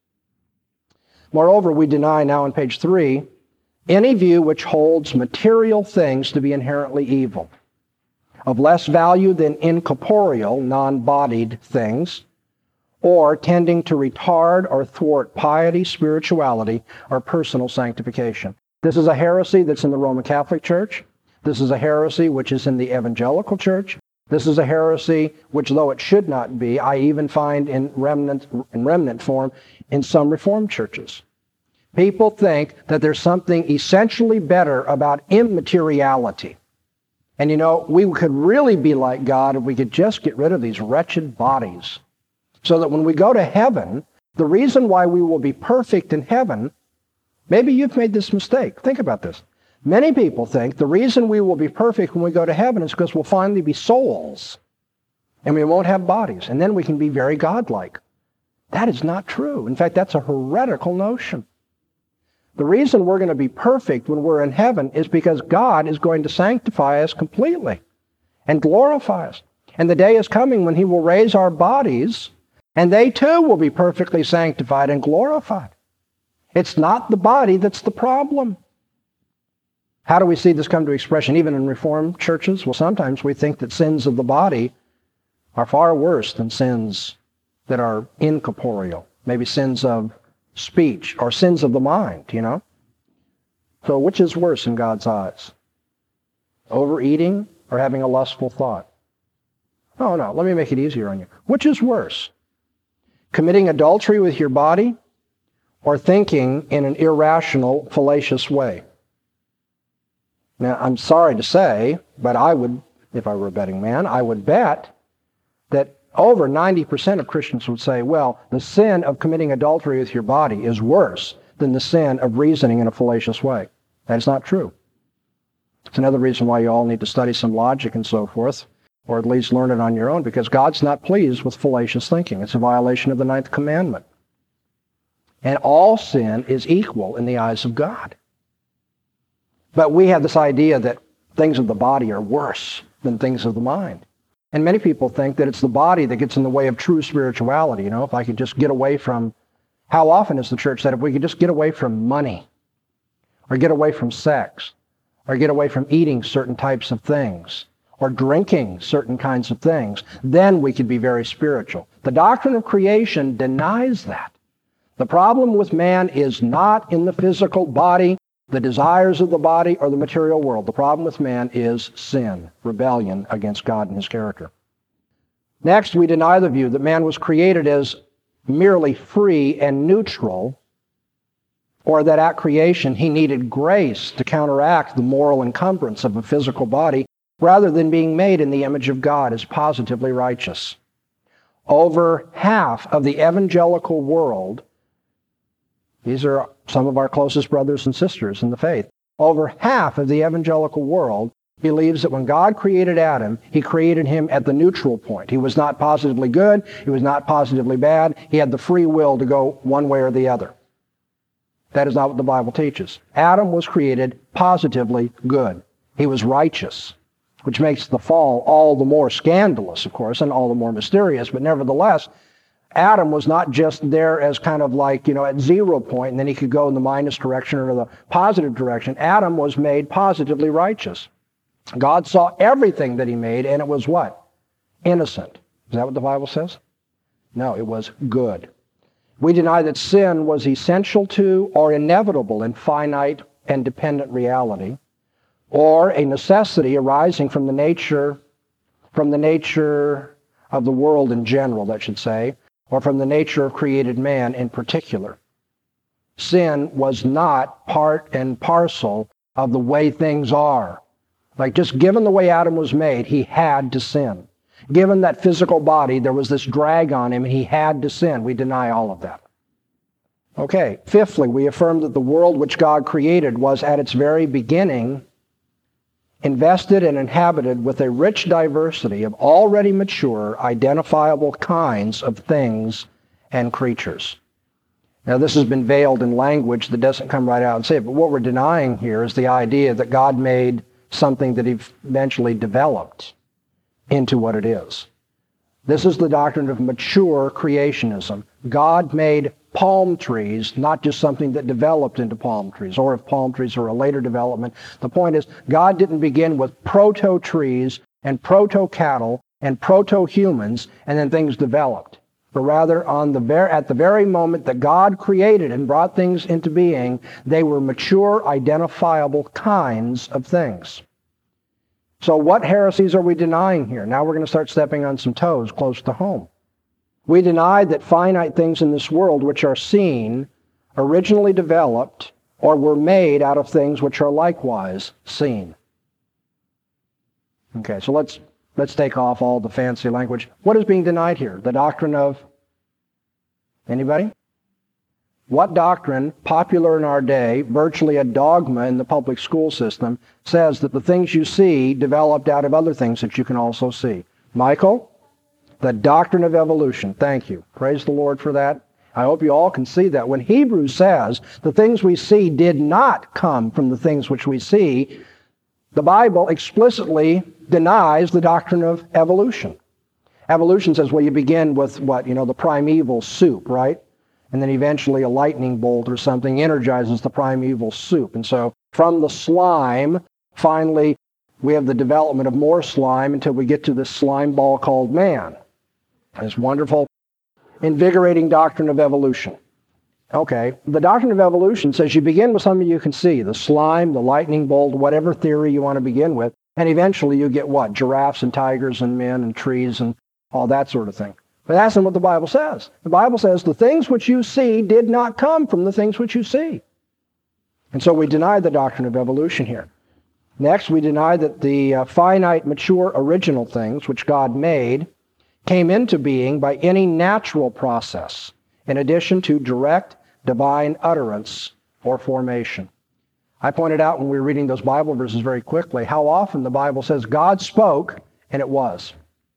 Moreover, we deny now on page 3 any view which holds material things to be inherently evil, of less value than incorporeal, non-bodied things, or tending to retard or thwart piety, spirituality, or personal sanctification. This is a heresy that's in the Roman Catholic Church. This is a heresy which is in the Evangelical Church. This is a heresy which, though it should not be, I even find in remnant form in some Reformed churches. People think that there's something essentially better about immateriality. And you know, we could really be like God if we could just get rid of these wretched bodies. So that when we go to heaven, the reason why we will be perfect in heaven, maybe you've made this mistake. Think about this. Many people think the reason we will be perfect when we go to heaven is because we'll finally be souls and we won't have bodies, and then we can be very godlike. That is not true. In fact, that's a heretical notion. The reason we're going to be perfect when we're in heaven is because God is going to sanctify us completely and glorify us. And the day is coming when He will raise our bodies, and they too will be perfectly sanctified and glorified. It's not the body that's the problem. How do we see this come to expression even in Reformed churches? Well, sometimes we think that sins of the body are far worse than sins that are incorporeal. Maybe sins of speech or sins of the mind, you know? So which is worse in God's eyes? Overeating or having a lustful thought? Oh, no, let me make it easier on you. Which is worse? Committing adultery with your body or thinking in an irrational, fallacious way? Now, I'm sorry to say, but I would, if I were a betting man, I would bet that over 90% of Christians would say, well, the sin of committing adultery with your body is worse than the sin of reasoning in a fallacious way. That is not true. It's another reason why you all need to study some logic and so forth, or at least learn it on your own, because God's not pleased with fallacious thinking. It's a violation of the 9th commandment. And all sin is equal in the eyes of God. But we have this idea that things of the body are worse than things of the mind. And many people think that it's the body that gets in the way of true spirituality. You know, if I could just get away from, how often has the church said, if we could just get away from money, or get away from sex, or get away from eating certain types of things, or drinking certain kinds of things, then we could be very spiritual. The doctrine of creation denies that. The problem with man is not in the physical body, the desires of the body, or the material world. The problem with man is sin, rebellion against God and His character. Next, we deny the view that man was created as merely free and neutral, or that at creation he needed grace to counteract the moral encumbrance of a physical body, rather than being made in the image of God as positively righteous. Over half of the evangelical world, these are some of our closest brothers and sisters in the faith, over half of the evangelical world believes that when God created Adam, he created him at the neutral point. He was not positively good. He was not positively bad. He had the free will to go one way or the other. That is not what the Bible teaches. Adam was created positively good. He was righteous, which makes the fall all the more scandalous, of course, and all the more mysterious. But nevertheless, Adam was not just there as kind of like, at 0 point, and then he could go in the minus direction or the positive direction. Adam was made positively righteous. God saw everything that he made, and it was what? Innocent. Is that what the Bible says? No, it was good. We deny that sin was essential to or inevitable in finite and dependent reality, or a necessity arising from the nature of the world in general, that should say, or from the nature of created man in particular. Sin was not part and parcel of the way things are. Like just given the way Adam was made, he had to sin. Given that physical body, there was this drag on him, and he had to sin. We deny all of that. Okay, fifthly, we affirm that the world which God created was at its very beginning invested and inhabited with a rich diversity of already mature, identifiable kinds of things and creatures. Now, this has been veiled in language that doesn't come right out and say it, but what we're denying here is the idea that God made something that eventually developed into what it is. This is the doctrine of mature creationism. God made palm trees, not just something that developed into palm trees, or if palm trees are a later development. The point is, God didn't begin with proto-trees and proto-cattle and proto-humans, and then things developed. But rather, at the very moment that God created and brought things into being, they were mature, identifiable kinds of things. So what heresies are we denying here? Now we're going to start stepping on some toes close to home. We deny that finite things in this world which are seen originally developed or were made out of things which are likewise seen. Okay, so let's take off all the fancy language. What is being denied here? The doctrine of anybody? What doctrine, popular in our day, virtually a dogma in the public school system, says that the things you see developed out of other things that you can also see? Michael? The doctrine of evolution. Thank you. Praise the Lord for that. I hope you all can see that. When Hebrews says the things we see did not come from the things which we see, the Bible explicitly denies the doctrine of evolution. Evolution says, well, you begin with what? The primeval soup, right? And then eventually a lightning bolt or something energizes the primeval soup. And so from the slime, finally, we have the development of more slime until we get to this slime ball called man. This wonderful, invigorating doctrine of evolution. Okay, the doctrine of evolution says you begin with something you can see, the slime, the lightning bolt, whatever theory you want to begin with, and eventually you get what? Giraffes and tigers and men and trees and all that sort of thing. But that's not what the Bible says. The Bible says the things which you see did not come from the things which you see. And so we deny the doctrine of evolution here. Next, we deny that the finite, mature, original things which God made came into being by any natural process, in addition to direct divine utterance or formation. I pointed out when we were reading those Bible verses very quickly how often the Bible says God spoke and it was.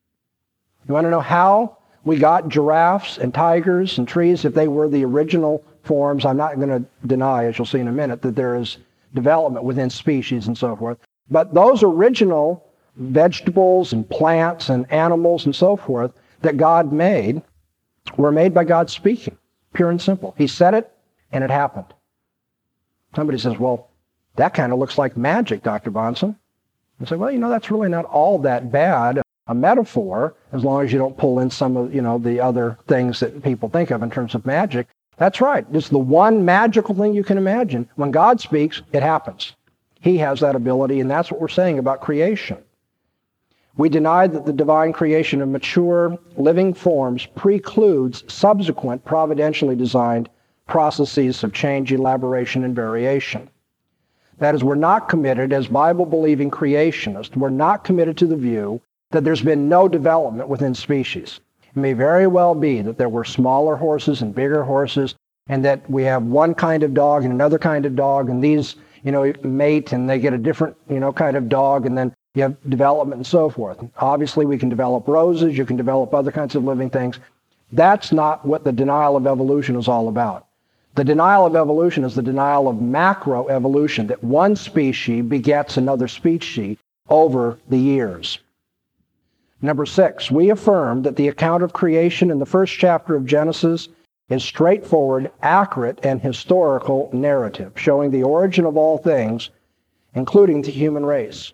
You want to know how we got giraffes and tigers and trees if they were the original forms? I'm not going to deny, as you'll see in a minute, that there is development within species and so forth. But those original vegetables and plants and animals and so forth that God made were made by God speaking, pure and simple. He said it, and it happened. Somebody says, well, that kind of looks like magic, Dr. Bahnsen. I say, well, that's really not all that bad a metaphor, as long as you don't pull in some of, the other things that people think of in terms of magic. That's right. It's the one magical thing you can imagine. When God speaks, it happens. He has that ability, and that's what we're saying about creation. We deny that the divine creation of mature, living forms precludes subsequent providentially designed processes of change, elaboration, and variation. That is, we're not committed, as Bible-believing creationists, we're not committed to the view that there's been no development within species. It may very well be that there were smaller horses and bigger horses, and that we have one kind of dog and another kind of dog, and these, mate, and they get a different, kind of dog, and then You have development and so forth. Obviously, we can develop roses. You can develop other kinds of living things. That's not what the denial of evolution is all about. The denial of evolution is the denial of macroevolution, that one species begets another species over the years. Number 6, we affirm that the account of creation in the first chapter of Genesis is straightforward, accurate, and historical narrative, showing the origin of all things, including the human race.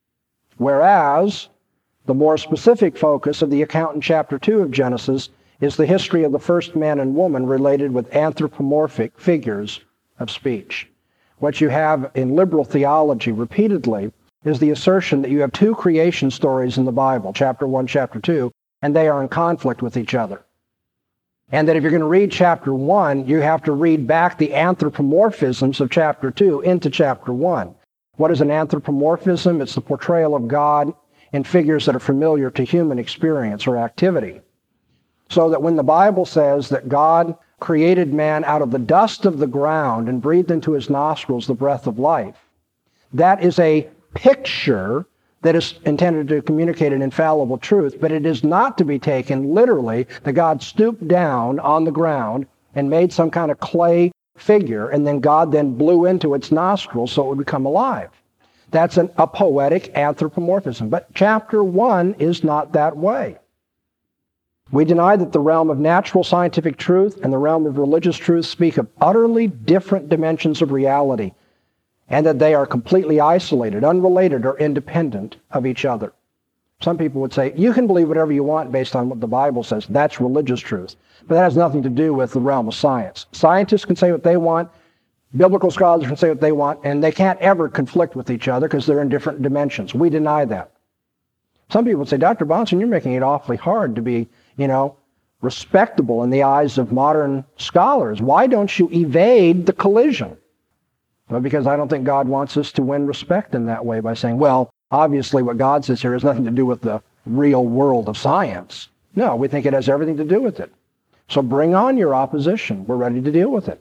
Whereas the more specific focus of the account in chapter 2 of Genesis is the history of the first man and woman related with anthropomorphic figures of speech. What you have in liberal theology repeatedly is the assertion that you have two creation stories in the Bible, chapter 1, chapter 2, and they are in conflict with each other. And that if you're going to read chapter 1, you have to read back the anthropomorphisms of chapter 2 into chapter 1. What is an anthropomorphism? It's the portrayal of God in figures that are familiar to human experience or activity. So that when the Bible says that God created man out of the dust of the ground and breathed into his nostrils the breath of life, that is a picture that is intended to communicate an infallible truth, but it is not to be taken literally that God stooped down on the ground and made some kind of clay figure, and then God then blew into its nostrils so it would become alive. That's a poetic anthropomorphism. But chapter 1 is not that way. We deny that the realm of natural scientific truth and the realm of religious truth speak of utterly different dimensions of reality, and that they are completely isolated, unrelated, or independent of each other. Some people would say, you can believe whatever you want based on what the Bible says. That's religious truth. But that has nothing to do with the realm of science. Scientists can say what they want, biblical scholars can say what they want, and they can't ever conflict with each other because they're in different dimensions. We deny that. Some people would say, Dr. Bahnsen, you're making it awfully hard to be, respectable in the eyes of modern scholars. Why don't you evade the collision? Well, because I don't think God wants us to win respect in that way by saying, well, obviously what God says here has nothing to do with the real world of science. No, we think it has everything to do with it. So bring on your opposition. We're ready to deal with it.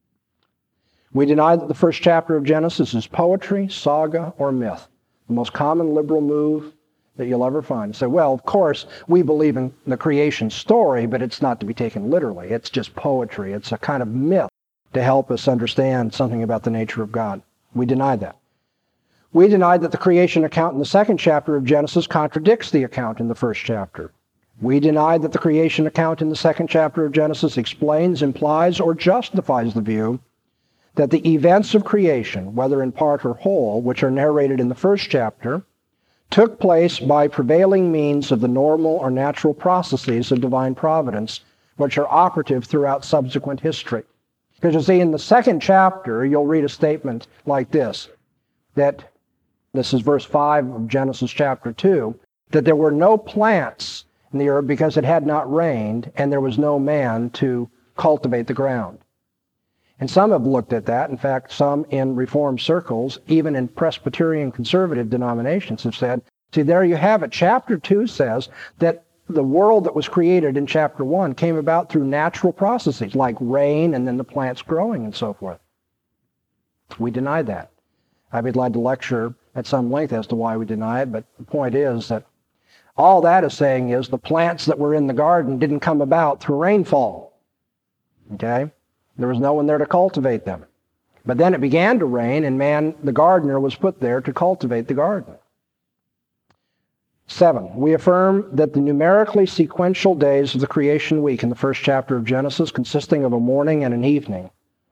We deny that the first chapter of Genesis is poetry, saga, or myth. The most common liberal move that you'll ever find. Say, well, of course, we believe in the creation story, but it's not to be taken literally. It's just poetry. It's a kind of myth to help us understand something about the nature of God. We deny that. We deny that the creation account in the second chapter of Genesis contradicts the account in the first chapter. We deny that the creation account in the second chapter of Genesis explains, implies, or justifies the view that the events of creation, whether in part or whole, which are narrated in the first chapter, took place by prevailing means of the normal or natural processes of divine providence, which are operative throughout subsequent history. Because you see, in the second chapter, you'll read a statement like this, that, this is verse 5 of Genesis chapter 2, that there were no plants in the earth because it had not rained, and there was no man to cultivate the ground. And some have looked at that. In fact, some in Reformed circles, even in Presbyterian conservative denominations, have said, see, there you have it. Chapter 2 says that the world that was created in chapter 1 came about through natural processes, like rain and then the plants growing and so forth. We deny that. I'd be glad to lecture at some length as to why we deny it, but the point is that all that is saying is the plants that were in the garden didn't come about through rainfall. Okay? There was no one there to cultivate them. But then it began to rain, and man, the gardener, was put there to cultivate the garden. 7, we affirm that the numerically sequential days of the creation week in the first chapter of Genesis, consisting of a morning and an evening,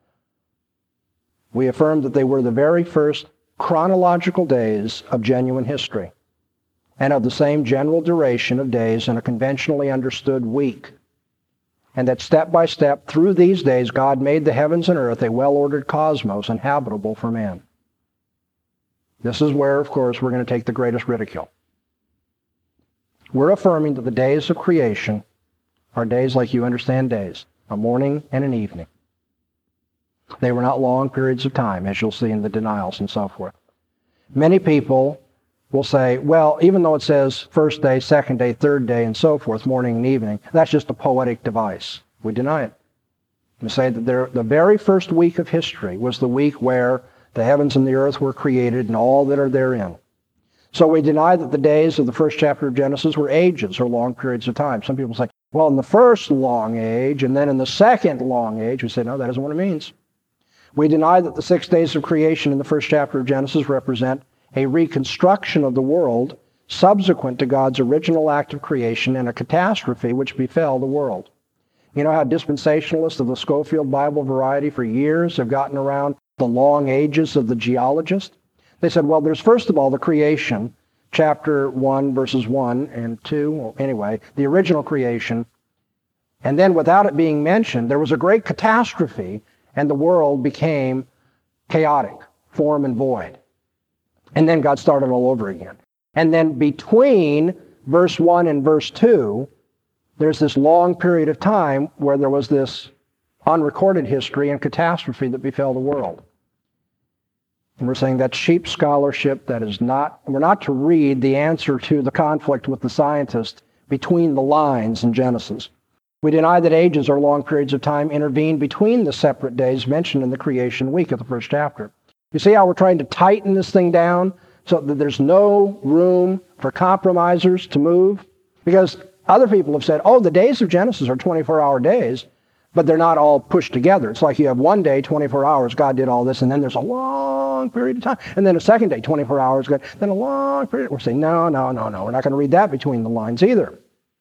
we affirm that they were the very first chronological days of genuine history, and of the same general duration of days in a conventionally understood week. And that step by step, through these days, God made the heavens and earth a well-ordered cosmos inhabitable for man. This is where, of course, we're going to take the greatest ridicule. We're affirming that the days of creation are days like you understand days, a morning and an evening. They were not long periods of time, as you'll see in the denials and so forth. Many people will say, well, even though it says first day, second day, third day, and so forth, morning and evening, that's just a poetic device. We deny it. We say that the very first week of history was the week where the heavens and the earth were created and all that are therein. So we deny that the days of the first chapter of Genesis were ages or long periods of time. Some people say, well, in the first long age and then in the second long age. We say, no, that isn't what it means. We deny that the 6 days of creation in the first chapter of Genesis represent a reconstruction of the world subsequent to God's original act of creation and a catastrophe which befell the world. You know how dispensationalists of the Scofield Bible variety for years have gotten around the long ages of the geologist? They said, well, there's first of all the creation, chapter 1, verses 1 and 2, or anyway, the original creation. And then without it being mentioned, there was a great catastrophe, and the world became chaotic, form and void. And then God started all over again. And then between verse 1 and verse 2, there's this long period of time where there was this unrecorded history and catastrophe that befell the world. And we're saying that's cheap scholarship. That is not, we're not to read the answer to the conflict with the scientist between the lines in Genesis. We deny that ages or long periods of time intervene between the separate days mentioned in the creation week of the first chapter. You see how we're trying to tighten this thing down so that there's no room for compromisers to move? Because other people have said, oh, the days of Genesis are 24-hour days, but they're not all pushed together. It's like you have one day, 24 hours, God did all this, and then there's a long period of time. And then a second day, 24 hours, God, then a long period. We're saying, no. We're not going to read that between the lines either.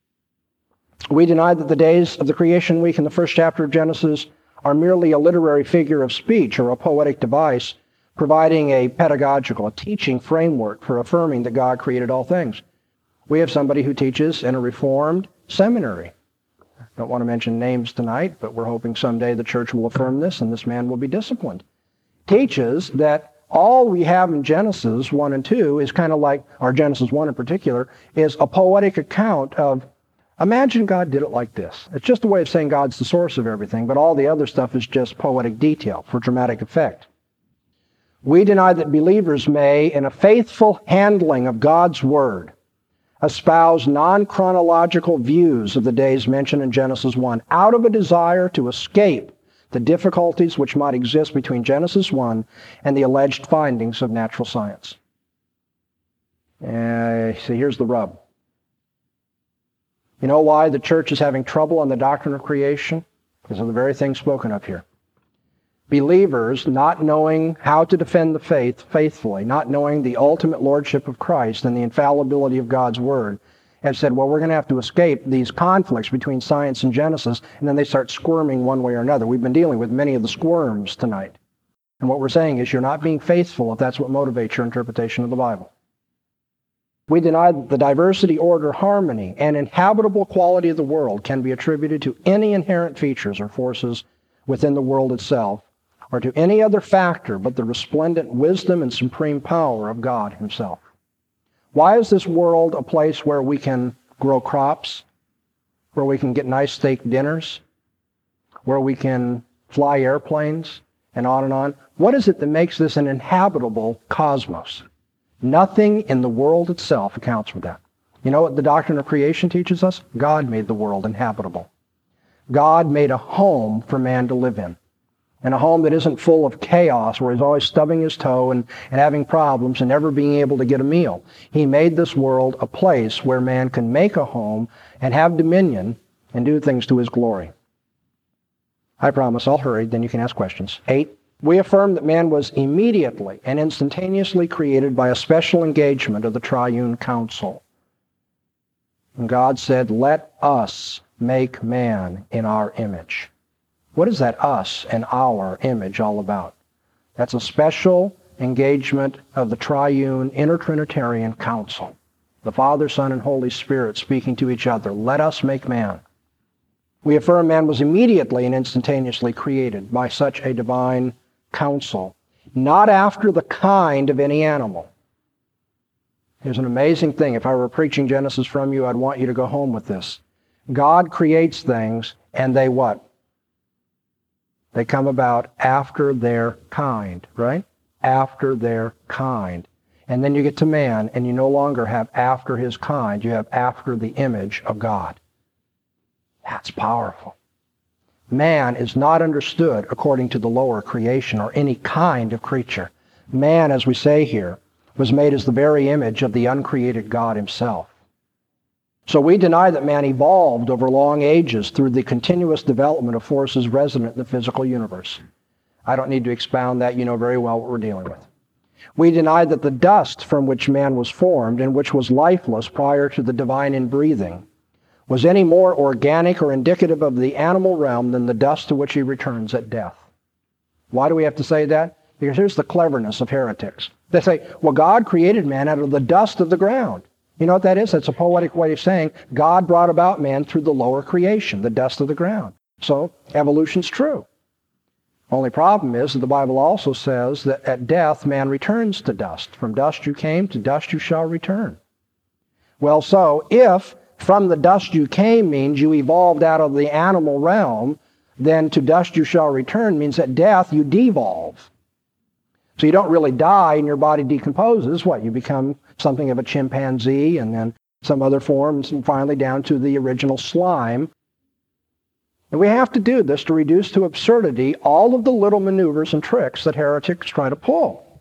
We deny that the days of the creation week in the first chapter of Genesis are merely a literary figure of speech or a poetic device, providing a pedagogical, a teaching framework for affirming that God created all things. We have somebody who teaches in a Reformed seminary. I don't want to mention names tonight, but we're hoping someday the church will affirm this and this man will be disciplined. Teaches that all we have in Genesis 1 and 2 is kind of like, or Genesis 1 in particular, is a poetic account of, imagine God did it like this. It's just a way of saying God's the source of everything, but all the other stuff is just poetic detail for dramatic effect. We deny that believers may, in a faithful handling of God's Word, espouse non-chronological views of the days mentioned in Genesis 1 out of a desire to escape the difficulties which might exist between Genesis 1 and the alleged findings of natural science. See, here's the rub. You know why the church is having trouble on the doctrine of creation? Because of the very thing spoken of here. Believers not knowing how to defend the faith faithfully, not knowing the ultimate lordship of Christ and the infallibility of God's Word, have said, well, we're going to have to escape these conflicts between science and Genesis, and then they start squirming one way or another. We've been dealing with many of the squirms tonight. And what we're saying is you're not being faithful if that's what motivates your interpretation of the Bible. We deny that the diversity, order, harmony, and inhabitable quality of the world can be attributed to any inherent features or forces within the world itself, or to any other factor but the resplendent wisdom and supreme power of God Himself. Why is this world a place where we can grow crops, where we can get nice steak dinners, where we can fly airplanes, and on and on? What is it that makes this an inhabitable cosmos? Nothing in the world itself accounts for that. You know what the doctrine of creation teaches us? God made the world inhabitable. God made a home for man to live in. And a home that isn't full of chaos, where he's always stubbing his toe and having problems and never being able to get a meal. He made this world a place where man can make a home and have dominion and do things to His glory. I promise I'll hurry, then you can ask questions. 8. We affirm that man was immediately and instantaneously created by a special engagement of the triune council. And God said, let us make man in our image. What is that us and our image all about? That's a special engagement of the triune intertrinitarian council. The Father, Son, and Holy Spirit speaking to each other. Let us make man. We affirm man was immediately and instantaneously created by such a divine council, not after the kind of any animal. Here's an amazing thing. If I were preaching Genesis from you, I'd want you to go home with this. God creates things, and they what? They come about after their kind, right? After their kind. And then you get to man, and you no longer have after his kind. You have after the image of God. That's powerful. Man is not understood according to the lower creation or any kind of creature. Man, as we say here, was made as the very image of the uncreated God himself. So we deny that man evolved over long ages through the continuous development of forces resident in the physical universe. I don't need to expound that. You know very well what we're dealing with. We deny that the dust from which man was formed and which was lifeless prior to the divine inbreathing was any more organic or indicative of the animal realm than the dust to which he returns at death. Why do we have to say that? Because here's the cleverness of heretics. They say, well, God created man out of the dust of the ground. You know what that is? That's a poetic way of saying God brought about man through the lower creation, the dust of the ground. So evolution's true. Only problem is that the Bible also says that at death man returns to dust. From dust you came, to dust you shall return. Well, so if from the dust you came means you evolved out of the animal realm, then to dust you shall return means at death you devolve. So you don't really die and your body decomposes. What? You become something of a chimpanzee and then some other forms and finally down to the original slime. And we have to do this to reduce to absurdity all of the little maneuvers and tricks that heretics try to pull.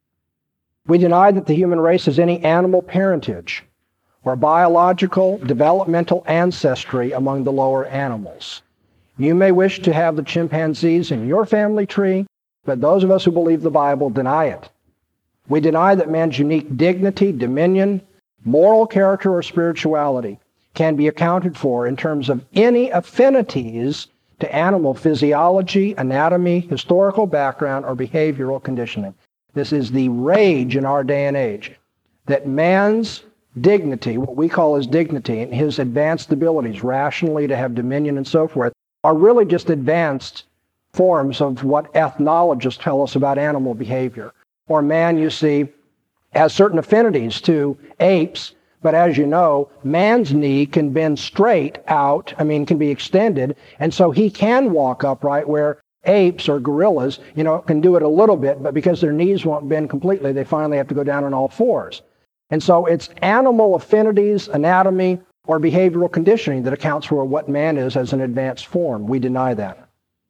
We deny that the human race has any animal parentage or biological developmental ancestry among the lower animals. You may wish to have the chimpanzees in your family tree, but those of us who believe the Bible deny it. We deny that man's unique dignity, dominion, moral character, or spirituality can be accounted for in terms of any affinities to animal physiology, anatomy, historical background, or behavioral conditioning. This is the rage in our day and age, that man's dignity, what we call his dignity, and his advanced abilities, rationally to have dominion and so forth, are really just advanced forms of what ethnologists tell us about animal behavior. Or man, you see, has certain affinities to apes, but as you know, man's knee can bend straight out, can be extended, and so he can walk upright where apes or gorillas, can do it a little bit, but because their knees won't bend completely, they finally have to go down on all fours. And so it's animal affinities, anatomy, or behavioral conditioning that accounts for what man is as an advanced form. We deny that.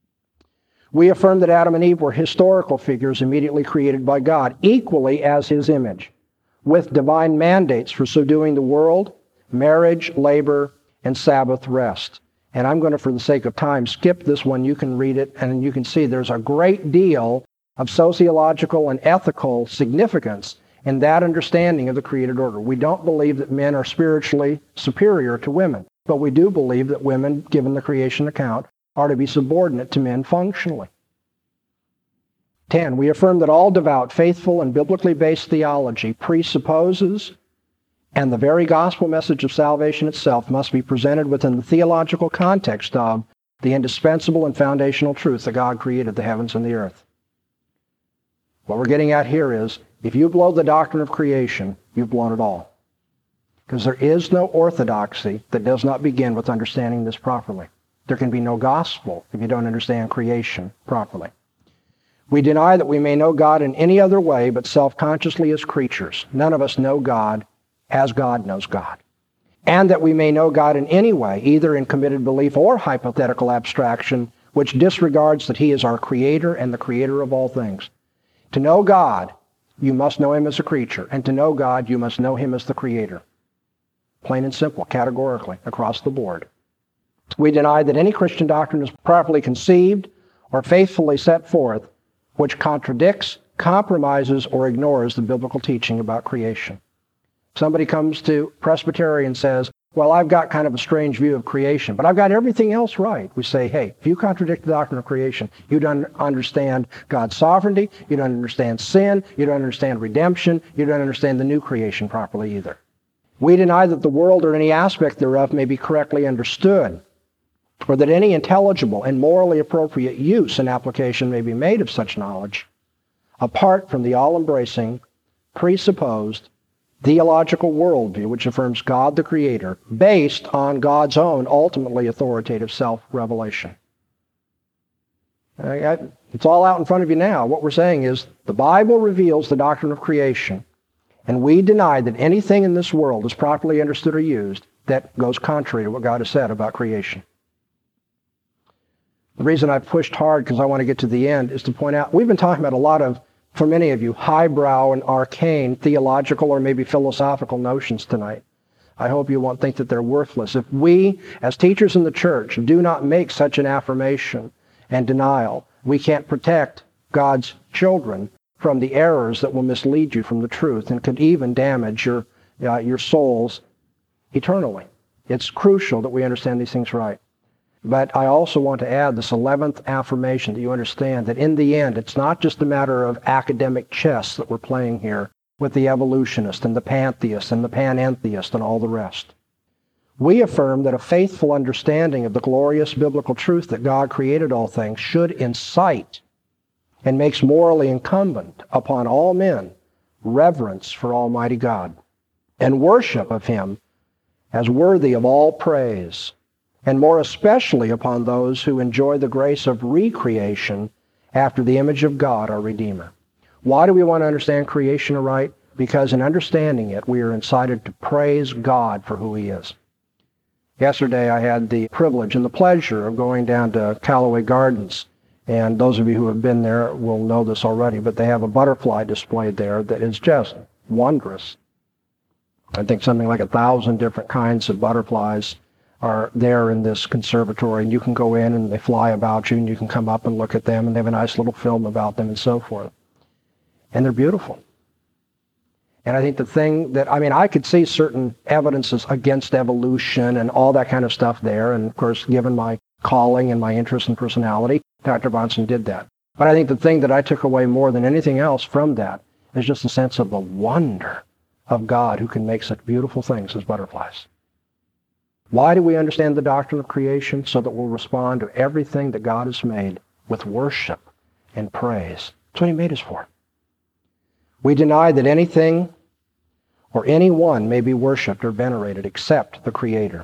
We affirm that Adam and Eve were historical figures immediately created by God, equally as his image, with divine mandates for subduing the world, marriage, labor, and Sabbath rest. And I'm going to, for the sake of time, skip this one. You can read it, and you can see there's a great deal of sociological and ethical significance in that understanding of the created order. We don't believe that men are spiritually superior to women, but we do believe that women, given the creation account, are to be subordinate to men functionally. 10, we affirm that all devout, faithful, and biblically based theology presupposes, and the very gospel message of salvation itself must be presented within the theological context of the indispensable and foundational truth that God created the heavens and the earth. What we're getting at here is, if you blow the doctrine of creation, you've blown it all. Because there is no orthodoxy that does not begin with understanding this properly. There can be no gospel if you don't understand creation properly. We deny that we may know God in any other way but self-consciously as creatures. None of us know God as God knows God. And that we may know God in any way, either in committed belief or hypothetical abstraction, which disregards that he is our creator and the creator of all things. To know God, you must know him as a creature. And to know God, you must know him as the creator. Plain and simple, categorically, across the board. We deny that any Christian doctrine is properly conceived or faithfully set forth which contradicts, compromises, or ignores the biblical teaching about creation. Somebody comes to Presbyterian and says, well, I've got kind of a strange view of creation, but I've got everything else right. We say, hey, if you contradict the doctrine of creation, you don't understand God's sovereignty, you don't understand sin, you don't understand redemption, you don't understand the new creation properly either. We deny that the world or any aspect thereof may be correctly understood, or that any intelligible and morally appropriate use and application may be made of such knowledge, apart from the all-embracing, presupposed, theological worldview which affirms God the Creator, based on God's own ultimately authoritative self-revelation. It's all out in front of you now. What we're saying is the Bible reveals the doctrine of creation, and we deny that anything in this world is properly understood or used that goes contrary to what God has said about creation. The reason I've pushed hard, because I want to get to the end, is to point out we've been talking about a lot of for many of you, highbrow and arcane theological or maybe philosophical notions tonight. I hope you won't think that they're worthless. If we, as teachers in the church, do not make such an affirmation and denial, we can't protect God's children from the errors that will mislead you from the truth and could even damage your souls eternally. It's crucial that we understand these things right. But I also want to add this 11th affirmation that you understand that in the end, it's not just a matter of academic chess that we're playing here with the evolutionist and the pantheist and the panentheist and all the rest. We affirm that a faithful understanding of the glorious biblical truth that God created all things should incite and makes morally incumbent upon all men reverence for Almighty God and worship of Him as worthy of all praise, and more especially upon those who enjoy the grace of recreation after the image of God, our Redeemer. Why do we want to understand creation aright? Because in understanding it, we are incited to praise God for who He is. Yesterday, I had the privilege and the pleasure of going down to Callaway Gardens, and those of you who have been there will know this already, but they have a butterfly displayed there that is just wondrous. I think something like 1,000 different kinds of butterflies are there in this conservatory, and you can go in and they fly about you, and you can come up and look at them, and they have a nice little film about them and so forth. And they're beautiful. And I think the thing that, I could see certain evidences against evolution and all that kind of stuff there, and of course, given my calling and my interest and personality, Dr. Bahnsen did that. But I think the thing that I took away more than anything else from that is just a sense of the wonder of God who can make such beautiful things as butterflies. Why do we understand the doctrine of creation? So that we'll respond to everything that God has made with worship and praise. That's what He made us for. We deny that anything or anyone may be worshipped or venerated except the Creator.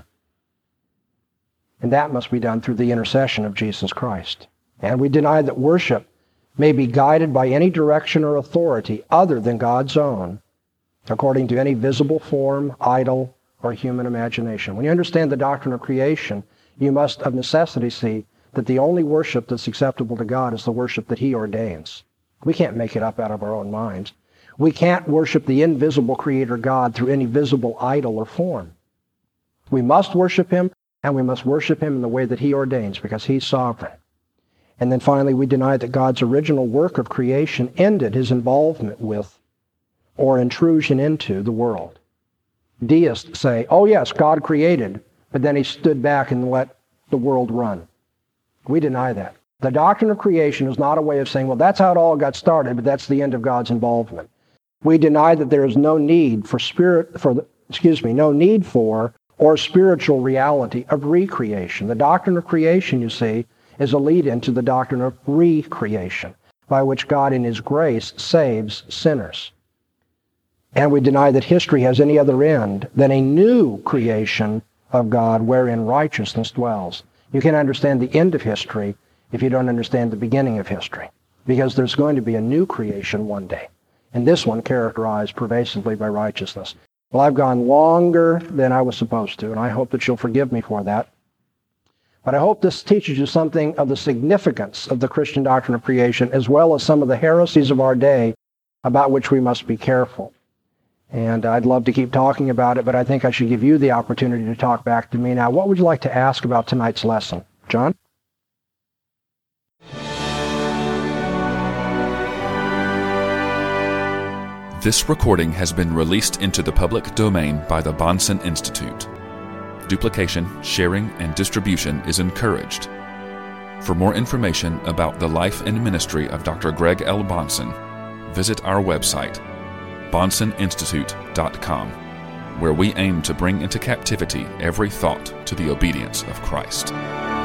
And that must be done through the intercession of Jesus Christ. And we deny that worship may be guided by any direction or authority other than God's own, according to any visible form, idol, or human imagination. When you understand the doctrine of creation, you must of necessity see that the only worship that's acceptable to God is the worship that He ordains. We can't make it up out of our own minds. We can't worship the invisible Creator God through any visible idol or form. We must worship Him, and we must worship Him in the way that He ordains, because He's sovereign. And then finally, we deny that God's original work of creation ended His involvement with or intrusion into the world. Deists say, oh yes, God created, but then He stood back and let the world run. We deny that. The doctrine of creation is not a way of saying, well, that's how it all got started, but that's the end of God's involvement. We deny that there is no need for or spiritual reality of recreation. The doctrine of creation, you see, is a lead-in to the doctrine of recreation, by which God in His grace saves sinners. And we deny that history has any other end than a new creation of God wherein righteousness dwells. You can't understand the end of history if you don't understand the beginning of history, because there's going to be a new creation one day, and this one characterized pervasively by righteousness. Well, I've gone longer than I was supposed to, and I hope that you'll forgive me for that. But I hope this teaches you something of the significance of the Christian doctrine of creation, as well as some of the heresies of our day about which we must be careful. And I'd love to keep talking about it, but I think I should give you the opportunity to talk back to me. Now, what would you like to ask about tonight's lesson? John? This recording has been released into the public domain by the Bahnsen Institute. Duplication, sharing, and distribution is encouraged. For more information about the life and ministry of Dr. Greg L. Bahnsen, visit our website, BahnsenInstitute.com, where we aim to bring into captivity every thought to the obedience of Christ.